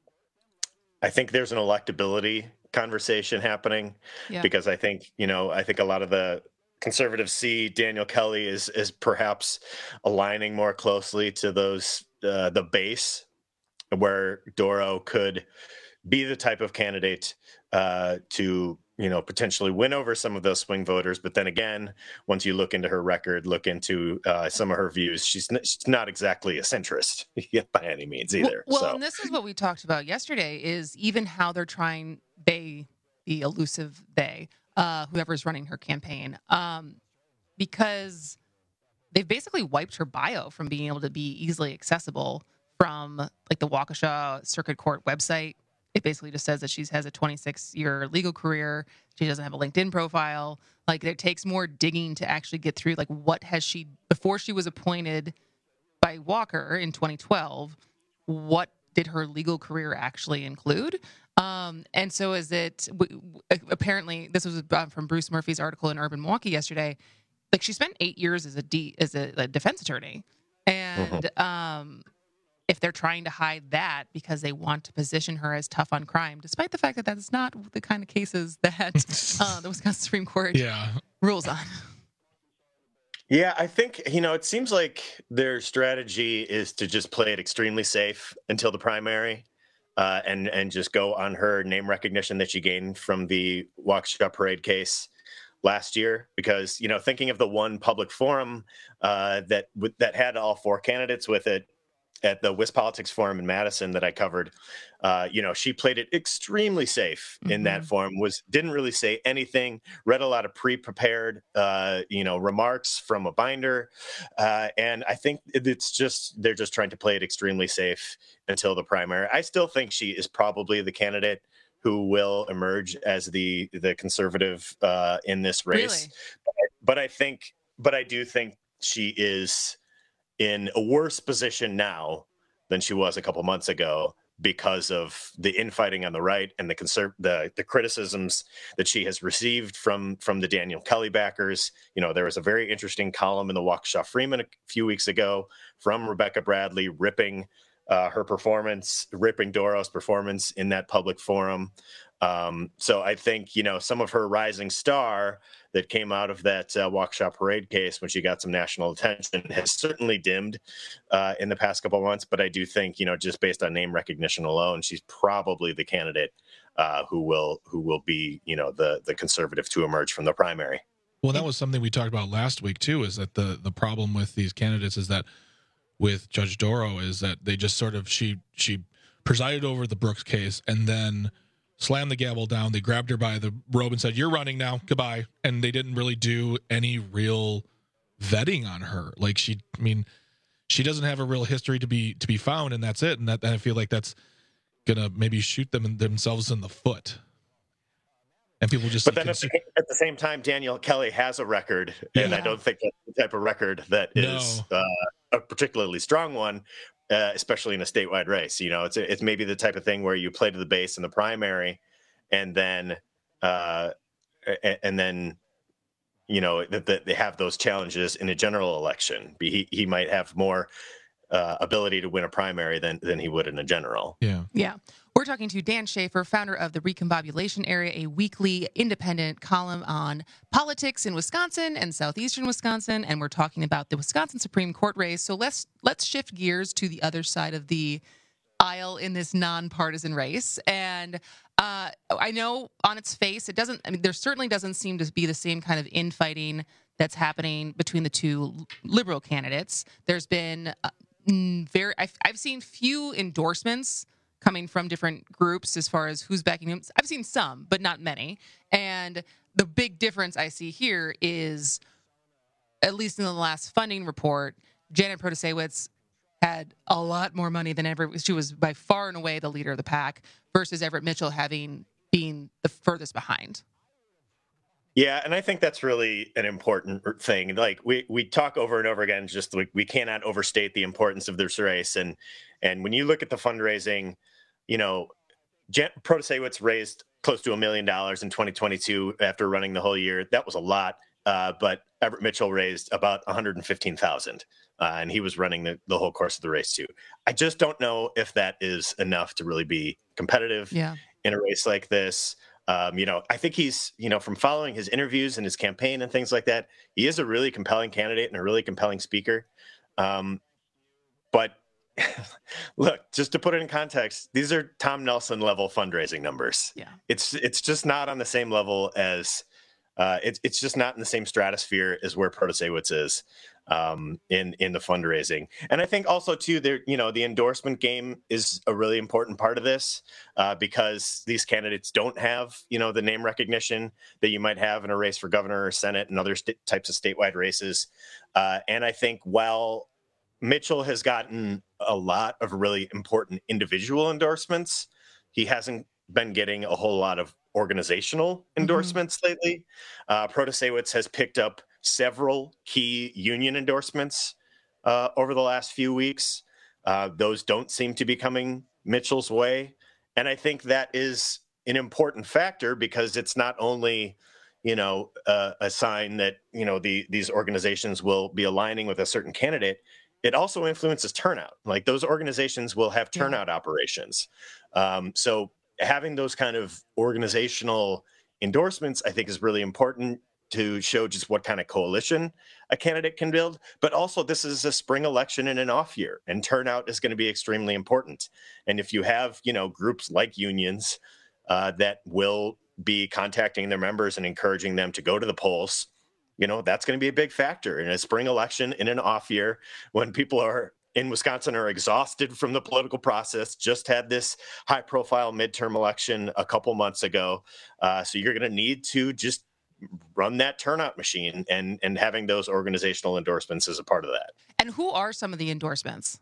I think there's an electability conversation happening yeah. because I think, you know, I think a lot of the conservatives see Daniel Kelly as as perhaps aligning more closely to those uh, the base, where Dorow could be the type of candidate uh, to, you know, potentially win over some of those swing voters. But then again, once you look into her record, look into uh, some of her views, she's, n- she's not exactly a centrist by any means either. Well, well so. And this is what we talked about yesterday, is even how they're trying, they, the elusive they, uh, whoever's running her campaign, um, because they've basically wiped her bio from being able to be easily accessible from like the Waukesha Circuit Court website. It basically just says that she has a twenty-six year legal career. She doesn't have a LinkedIn profile. Like, it takes more digging to actually get through, like, what has she, before she was appointed by Walker in twenty twelve, what did her legal career actually include? Um, and so is it, w- w- apparently, this was from Bruce Murphy's article in Urban Milwaukee yesterday, like, she spent eight years as a, D, as a, a defense attorney. And, mm-hmm. um, if they're trying to hide that because they want to position her as tough on crime, despite the fact that that's not the kind of cases that uh, the Wisconsin Supreme Court yeah. rules on. Yeah, I think, you know, it seems like their strategy is to just play it extremely safe until the primary uh, and, and just go on her name recognition that she gained from the Waukesha Parade case last year. Because, you know, thinking of the one public forum uh, that that had all four candidates with it at the WisPolitics Forum in Madison that I covered, uh, you know, she played it extremely safe in mm-hmm. that forum, was didn't really say anything, read a lot of pre-prepared, uh, you know, remarks from a binder. Uh, and I think it's just, they're just trying to play it extremely safe until the primary. I still think she is probably the candidate who will emerge as the, the conservative uh, in this race. Really? But, but I think, but I do think she is in a worse position now than she was a couple months ago because of the infighting on the right and the conserv- the the criticisms that she has received from from the Daniel Kelly backers. You know, there was a very interesting column in the Waukesha Freeman a few weeks ago from Rebecca Bradley ripping uh, her performance, ripping Doro's performance in that public forum. Um, so I think, you know, some of her rising star that came out of that uh, Waukesha Parade case when she got some national attention has certainly dimmed uh, in the past couple of months. But I do think, you know, just based on name recognition alone, she's probably the candidate uh, who will who will be, you know, the the conservative to emerge from the primary. Well, that was something we talked about last week, too, is that the the problem with these candidates is that with Judge Doro is that they just sort of she she presided over the Brooks case and then slammed the gavel down. They grabbed her by the robe and said, "You're running now. Goodbye." And they didn't really do any real vetting on her. Like she, I mean, she doesn't have a real history to be to be found, and that's it. And that and I feel like that's gonna maybe shoot them in, themselves in the foot. And people just. But then at the, at the same time, Daniel Kelly has a record, and Yeah. I don't think that's the type of record that is No. uh, a particularly strong one. Uh, especially in a statewide race, you know, it's it's maybe the type of thing where you play to the base in the primary, and then uh, and, and then you know that the, they have those challenges in a general election. He he might have more uh, ability to win a primary than than he would in a general. Yeah, Yeah. We're talking to Dan Schaefer, founder of the Recombobulation Area, a weekly independent column on politics in Wisconsin and southeastern Wisconsin, and we're talking about the Wisconsin Supreme Court race. So let's let's shift gears to the other side of the aisle in this nonpartisan race. And uh, I know on its face, it doesn't. I mean, there certainly doesn't seem to be the same kind of infighting that's happening between the two liberal candidates. There's been uh, very. I've, I've seen few endorsements coming from different groups as far as who's backing him. I've seen some, but not many. And the big difference I see here is, at least in the last funding report, Janet Protasiewicz had a lot more money than ever. She was by far and away the leader of the pack versus Everett Mitchell having been the furthest behind. Yeah, and I think that's really an important thing. Like we we talk over and over again, just like we cannot overstate the importance of this race. And and when you look at the fundraising, you know, Jan- Protasiewicz raised close to a million dollars in twenty twenty-two after running the whole year. That was a lot, uh, but Everett Mitchell raised about one hundred fifteen thousand dollars, uh, and he was running the, the whole course of the race too. I just don't know if that is enough to really be competitive Yeah. in a race like this. Um, you know, I think he's, you know, from following his interviews and his campaign and things like that, he is a really compelling candidate and a really compelling speaker. Um, but look, just to put it in context, these are Tom Nelson level fundraising numbers. Yeah. It's it's just not on the same level as uh, it's it's just not in the same stratosphere as where Protasiewicz is um, in in the fundraising. And I think also too, there you know the endorsement game is a really important part of this uh, because these candidates don't have you know the name recognition that you might have in a race for governor or senate and other st- types of statewide races. Uh, and I think while Mitchell has gotten a lot of really important individual endorsements, he hasn't been getting a whole lot of organizational endorsements mm-hmm. lately. Uh, Protasiewicz has picked up several key union endorsements uh, over the last few weeks. Uh, those don't seem to be coming Mitchell's way. And I think that is an important factor because it's not only, you know, uh, a sign that, you know, the these organizations will be aligning with a certain candidate. it also influences turnout. Like those organizations will have turnout yeah. operations. Um, so having those kind of organizational endorsements, I think, is really important to show just what kind of coalition a candidate can build. But also, this is a spring election in an off year, and turnout is going to be extremely important. And if you have, you know, groups like unions uh, that will be contacting their members and encouraging them to go to the polls, you know, that's going to be a big factor in a spring election in an off year when people are in Wisconsin are exhausted from the political process, just had this high profile midterm election a couple months ago. Uh, so you're going to need to just run that turnout machine, and, and having those organizational endorsements is a part of that. And who are some of the endorsements?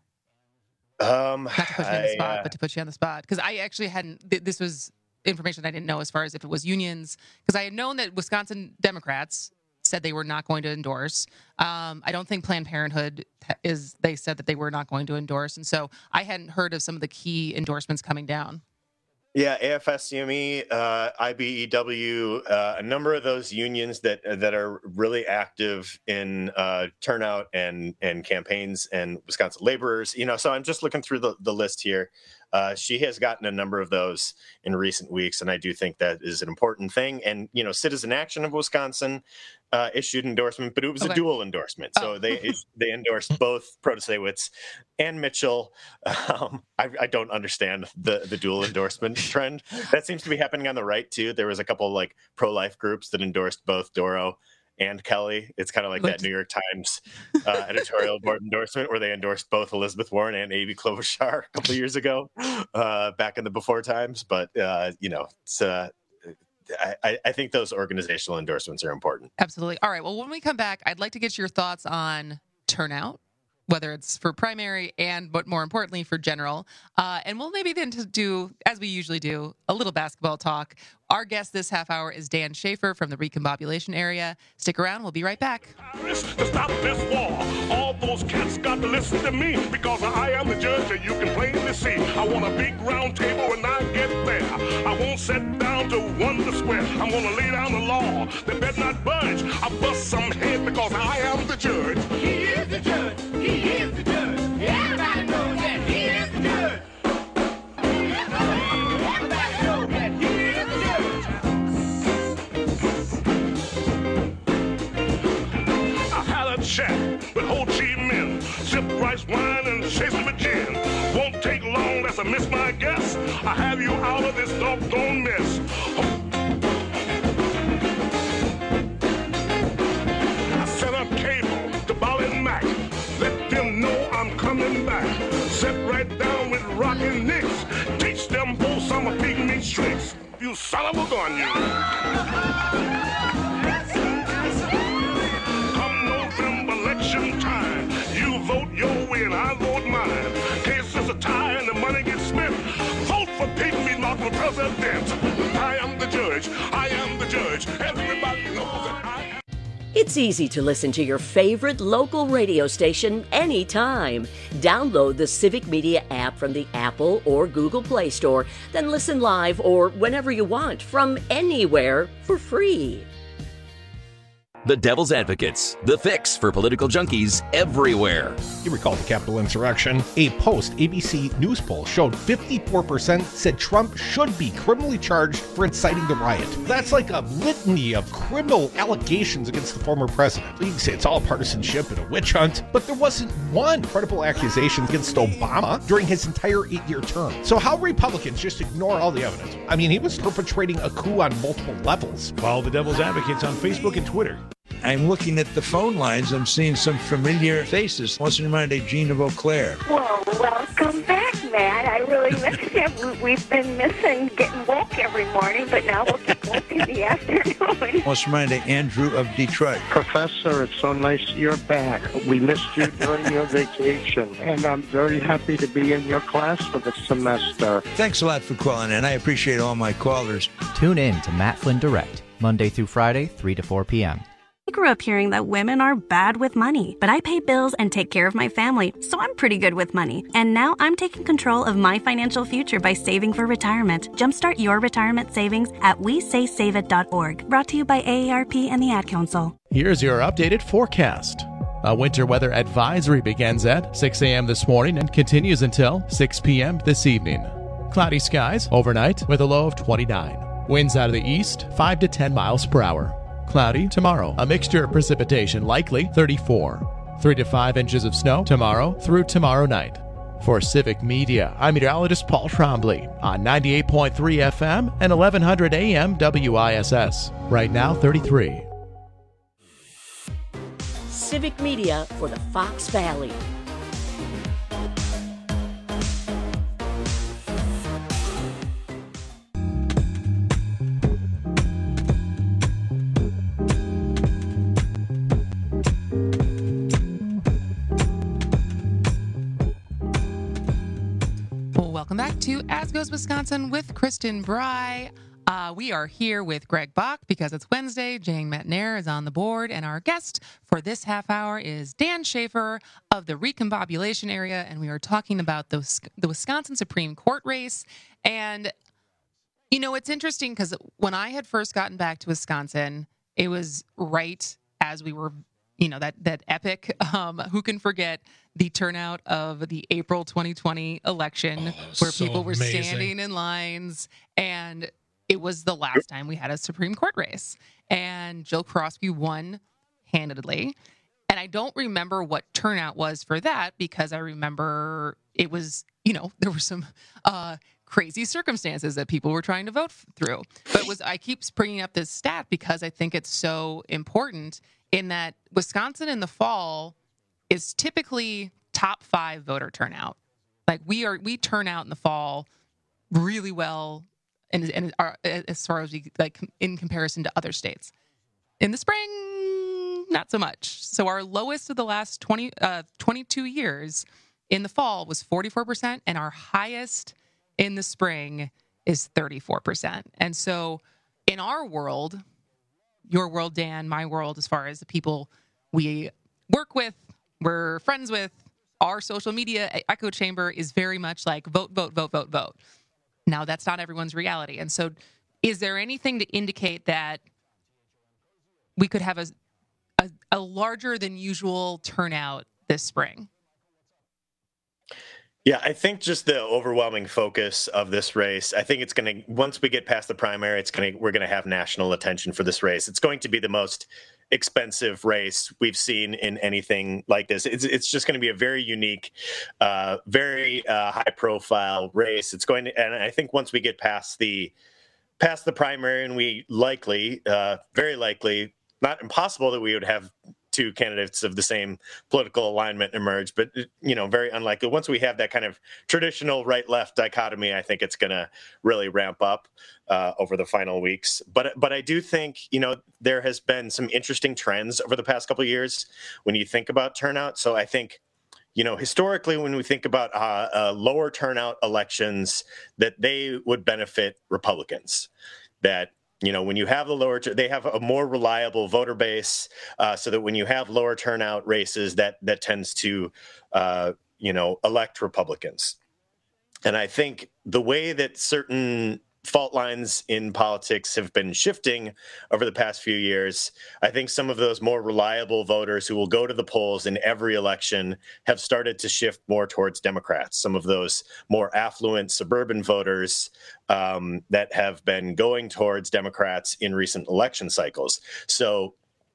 Um, Not to put you on the spot, I, uh, but to put you on the spot. Because I actually hadn't, th- this was information I didn't know as far as if it was unions. Because I had known that Wisconsin Democrats said they were not going to endorse. Um, I don't think Planned Parenthood is, they said that they were not going to endorse. And so I hadn't heard of some of the key endorsements coming down. Yeah, A F S C M E, uh, I B E W, uh, a number of those unions that that are really active in uh, turnout and and campaigns, and Wisconsin laborers. You know, so I'm just looking through the, the list here. Uh, she has gotten a number of those in recent weeks, and I do think that is an important thing. And, you know, Citizen Action of Wisconsin uh, issued an endorsement, but it was okay. a dual endorsement. So oh. they they endorsed both Protasiewicz and Mitchell. Um, I, I don't understand the, the dual endorsement trend. That seems to be happening on the right, too. There was a couple like pro-life groups that endorsed both Doro and Kelly. It's kind of like that New York Times uh, editorial board endorsement where they endorsed both Elizabeth Warren and Amy Klobuchar a couple of years ago, uh, back in the before times. But, uh, you know, it's, uh, I, I think those organizational endorsements are important. Absolutely. All right. Well, when we come back, I'd like to get your thoughts on turnout, whether it's for primary and, but more importantly, for general. Uh, and we'll maybe then to do, as we usually do, a little basketball talk. Our guest this half hour is Dan Schaefer from the Recombobulation area. Stick around. We'll be right back. To stop this war, all those cats got to listen to me because I am the judge that you can plainly see. I want a big round table when I get there. I won't sit down to wonder square. I'm going to lay down the law. They better not budge. I bust some head because I am the judge. He is the judge. He is the judge. Everybody knows that he is the judge. Everybody knows that he is the judge. I had a chat with Ho Chi Minh, sip rice wine and chase me with gin. Won't take long, that's a miss my guess. I have you out of this doggone mess. I set up cable to Bally and Mac. Let them know I'm coming back. Sit right down with Rockin' Nicks. Teach them both some of pygmy tricks. You son of a gun, you. Come November election time, you vote your way and I vote mine. Case is a tie and the money gets spent. Vote for pygmy not for president. I am the judge. I am the judge. Everybody knows that I am. It's easy to listen to your favorite local radio station anytime. Download the Civic Media app from the Apple or Google Play Store, then listen live or whenever you want from anywhere for free. The Devil's Advocates, the fix for political junkies everywhere. You recall the Capitol insurrection? A post-A B C News poll showed fifty-four percent said Trump should be criminally charged for inciting the riot. That's like a litany of criminal allegations against the former president. You can say it's all partisanship and a witch hunt, but there wasn't one credible accusation against Obama during his entire eight-year term. So how Republicans just ignore all the evidence? I mean, he was perpetrating a coup on multiple levels. Follow the Devil's Advocates on Facebook and Twitter. I'm looking at the phone lines. I'm seeing some familiar faces. What's in mind, Jean of Eau Claire? Well, welcome back, Matt. I really miss you. We've been missing getting woke every morning, but now we'll get woke in the afternoon. What's in mind, Andrew of Detroit? Professor, it's so nice you're back. We missed you during your vacation, and I'm very happy to be in your class for the semester. Thanks a lot for calling in. I appreciate all my callers. Tune in to Matt Flynn Direct, Monday through Friday, three to four p.m. I grew up hearing that women are bad with money, but I pay bills and take care of my family, so I'm pretty good with money. And now I'm taking control of my financial future by saving for retirement. Jumpstart your retirement savings at we say save it dot org. Brought to you by A A R P and the Ad Council. Here's your updated forecast. A winter weather advisory begins at six a.m. this morning and continues until six p.m. this evening. Cloudy skies overnight with a low of twenty-nine. Winds out of the east, five to ten miles per hour. Cloudy tomorrow. A mixture of precipitation likely, thirty-four. three to five inches of snow tomorrow through tomorrow night. For Civic Media, I'm meteorologist Paul Trombley on ninety-eight point three F M and eleven hundred A M W I S S. Right now, thirty-three. Civic Media for the Fox Valley. Welcome back to As Goes Wisconsin with Kristen Bry. Uh, we are here with Greg Bach because it's Wednesday. Jane Metnair is on the board, and our guest for this half hour is Dan Schaefer of the Recombobulation area, and we are talking about the, the Wisconsin Supreme Court race. And, you know, it's interesting because when I had first gotten back to Wisconsin, it was right as we were, you know, that, that epic, um, who can forget the turnout of the April twenty twenty election oh, where so people were amazing. standing in lines, and it was the last time we had a Supreme Court race, and Jill Crosby won handedly. And I don't remember what turnout was for that because I remember it was, you know, there were some uh, crazy circumstances that people were trying to vote through. But it was, I keep bringing up this stat because I think it's so important in that Wisconsin in the fall is typically top five voter turnout. Like we are, we turn out in the fall really well. And, and are, as far as we like in comparison to other states, in the spring, not so much. So our lowest of the last twenty, uh, twenty-two years in the fall was forty-four percent, and our highest in the spring is thirty-four percent. And so in our world, your world, Dan, my world, as far as the people we work with, we're friends with, our social media echo chamber is very much like vote, vote, vote, vote, vote. Now, that's not everyone's reality. And so is there anything to indicate that we could have a, a, a larger than usual turnout this spring? Yeah, I think just the overwhelming focus of this race, I think it's going to, once we get past the primary, it's going to, we're going to have national attention for this race. It's going to be the most expensive race we've seen in anything like this. It's it's just going to be a very unique, uh, very uh, high profile race. It's going to, and I think once we get past the, past the primary, and we likely, uh, very likely, not impossible that we would have two candidates of the same political alignment emerge, but, you know, very unlikely. Once we have that kind of traditional right-left dichotomy, I think it's going to really ramp up uh, over the final weeks. But but I do think, you know, there has been some interesting trends over the past couple of years when you think about turnout. So I think, you know, historically, when we think about uh, uh, lower turnout elections, that they would benefit Republicans. That, you know, when you have the lower, they have a more reliable voter base, uh, so that when you have lower turnout races, that that tends to, uh, you know, elect Republicans. And I think the way that certain fault lines in politics have been shifting over the past few years, I think some of those more reliable voters who will go to the polls in every election have started to shift more towards Democrats. Some of those more affluent suburban voters um, that have been going towards Democrats in recent election cycles. So,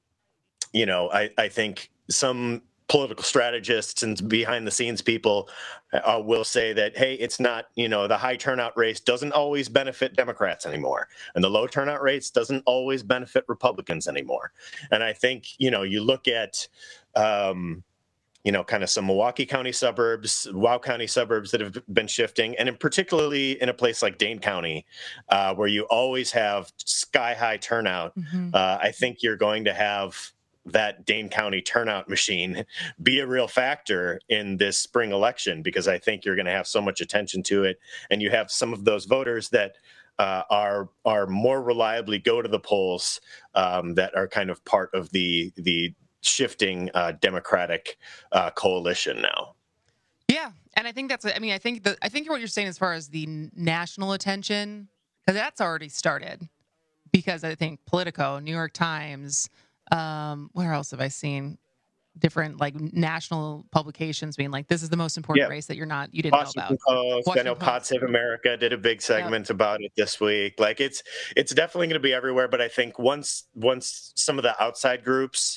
you know, I, I think some political strategists and behind the scenes people uh, will say that, hey, it's not, you know, the high turnout race doesn't always benefit Democrats anymore. And the low turnout rates doesn't always benefit Republicans anymore. And I think, you know, you look at, um, you know, kind of some Milwaukee County suburbs, Wow County suburbs that have been shifting, and in particularly in a place like Dane County, uh, where you always have sky high turnout. Mm-hmm. Uh, I think you're going to have that Dane County turnout machine be a real factor in this spring election, because I think you're going to have so much attention to it. And you have some of those voters that uh, are are more reliably go to the polls, um, that are kind of part of the the shifting uh, Democratic uh, coalition now. Yeah. And I think that's, I mean, I think the, I think what you're saying as far as the national attention, because that's already started, because I think Politico, New York Times, Um, where else have I seen? different like national publications being like, this is the most important Yeah. race that you're not, you didn't Washington know about. Post, I know Pod Save America did a big segment about it this week. Like it's it's definitely going to be everywhere. But I think once once some of the outside groups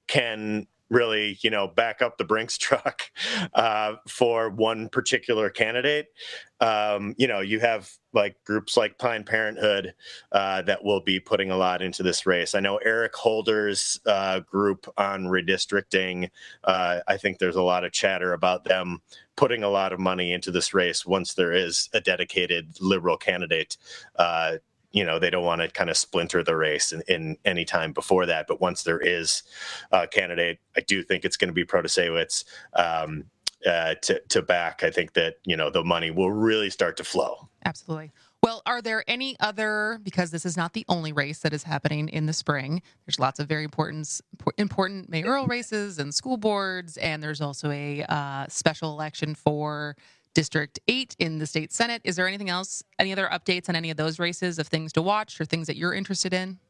can really, you know, back up the Brinks truck uh, for one particular candidate, um, you know, you have like groups like Planned Parenthood uh, that will be putting a lot into this race. I know Eric Holder's uh, group on redistricting. Uh, I think there's a lot of chatter about them putting a lot of money into this race once there is a dedicated liberal candidate. Uh, you know, they don't want to kind of splinter the race in, in any time before that. But once there is a candidate, I do think it's going to be Protasewicz um, uh, to, to back. I think that, you know, the money will really start to flow. Absolutely. Well, are there any other, because this is not the only race that is happening in the spring, there's lots of very important important mayoral races and school boards, and there's also a uh, special election for District eight in the state Senate. Is there anything else, any other updates on any of those races of things to watch or things that you're interested in?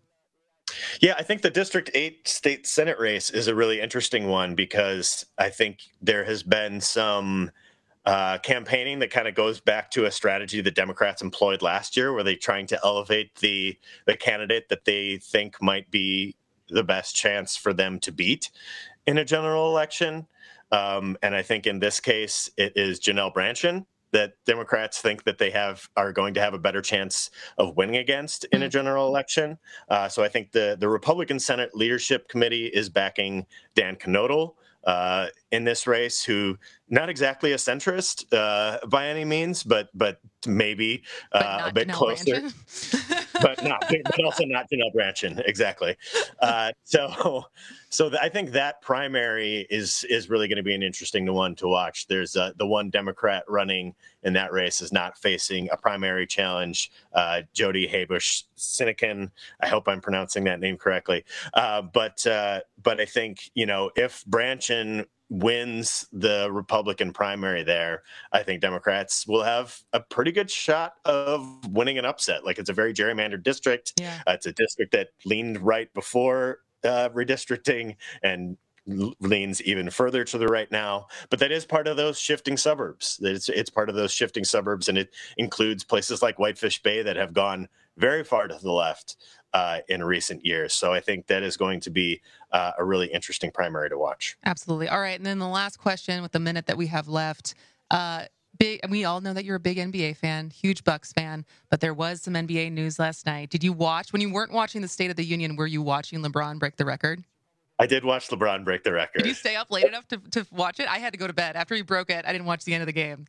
Yeah, I think the District eight state Senate race is a really interesting one because I think there has been some uh, campaigning that kind of goes back to a strategy the Democrats employed last year where they're trying to elevate the, the candidate that they think might be the best chance for them to beat in a general election. Um, and I think in this case, it is Janelle Brandtjen that Democrats think that they have are going to have a better chance of winning against in a general election. Uh, so I think the, the Republican Senate Leadership Committee is backing Dan Knodel uh, in this race, who not exactly a centrist uh, by any means, but but maybe uh, a bit Janelle closer. but not, but also not Janelle Brandtjen, exactly. Uh, so, so the, I think that primary is is really going to be an interesting one to watch. There's uh, the one Democrat running in that race is not facing a primary challenge. Uh, Jody Habush Sinekin, I hope I'm pronouncing that name correctly. Uh, but uh, but I think, you know, if Brandtjen wins the Republican primary there, I think Democrats will have a pretty good shot of winning an upset. Like, it's a very gerrymandered district. Yeah. Uh, it's a district that leaned right before uh, redistricting and l- leans even further to the right now. But that is part of those shifting suburbs. It's, it's part of those shifting suburbs, and it includes places like Whitefish Bay that have gone very far to the left uh, in recent years. So I think that is going to be uh, a really interesting primary to watch. Absolutely. All right. And then the last question with the minute that we have left, uh, big, and we all know that you're a big N B A fan, huge Bucks fan, but there was some N B A news last night. Did you watch, when you weren't watching the State of the Union, were you watching LeBron break the record? I did watch LeBron break the record. Did you stay up late enough to, to watch it? I had to go to bed. After he broke it, I didn't watch the end of the game.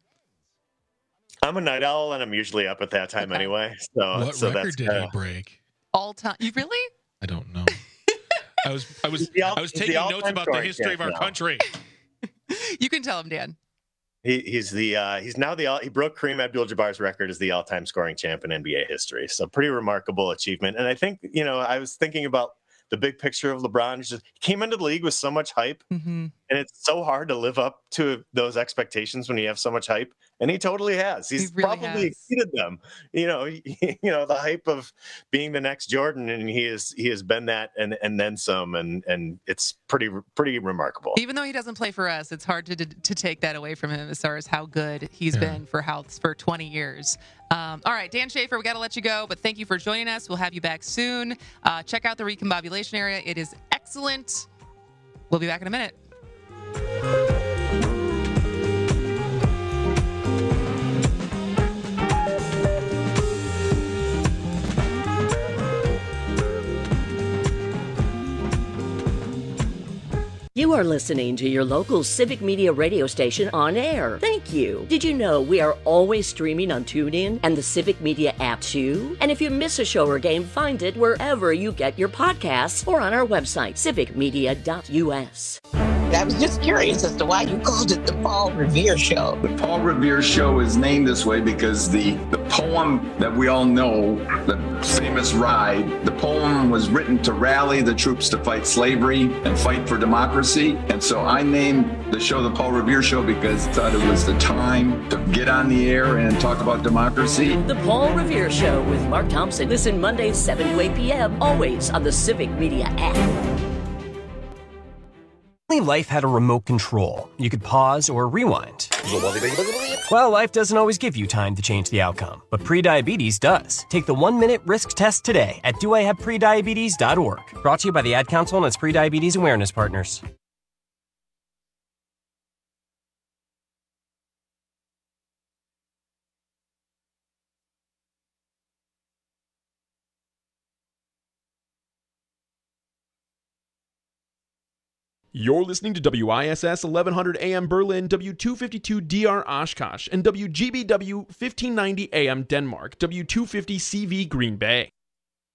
I'm a night owl, and I'm usually up at that time Okay. anyway. So, What so record that's did kinda, he break? All time. You really? I don't know. I was I was the all- I was he's the taking all-time notes about the scoring history of our champ now. country. You can tell him, Dan. He, he's the uh, he's now the all, he broke Kareem Abdul-Jabbar's record as the all-time scoring champ in N B A history. So pretty remarkable achievement. And I think, you know, I was thinking about the big picture of LeBron. He's just, he came into the league with so much hype, Mm-hmm. and it's so hard to live up to those expectations when you have so much hype. And he totally has. He's He really probably has. exceeded them. You know, he, you know, the hype of being the next Jordan, and he is he has been that and and then some, and and it's pretty pretty remarkable. Even though he doesn't play for us, it's hard to to take that away from him as far as how good he's Yeah. been for how for twenty years. Um, all right, Dan Schaefer, we got to let you go, but thank you for joining us. We'll have you back soon. Uh, check out the recombobulation area; it is excellent. We'll be back in a minute. You are listening to your local Civic Media radio station on air. Thank you. Did you know we are always streaming on TuneIn and the Civic Media app too? And if you miss a show or game, find it wherever you get your podcasts or on our website, civic media dot u s. I was just curious as to why you called it the Paul Revere Show. The Paul Revere Show is named this way because the, the poem that we all know, the famous Ride, the poem was written to rally the troops to fight slavery and fight for democracy. And so I named the show the Paul Revere Show because I thought it was the time to get on the air and talk about democracy. The Paul Revere Show with Mark Thompson. Listen Mondays, seven to eight p.m., always on the Civic Media app. only life had a remote control, you could pause or rewind. Well, life doesn't always give you time to change the outcome, but prediabetes does. Take the one-minute risk test today at do I have prediabetes dot org. Brought to you by the Ad Council and its prediabetes awareness partners. You're listening to W I S S eleven hundred A M Berlin, W two fifty-two D R Oshkosh, and W G B W fifteen ninety A M Denmark, W two fifty C V Green Bay.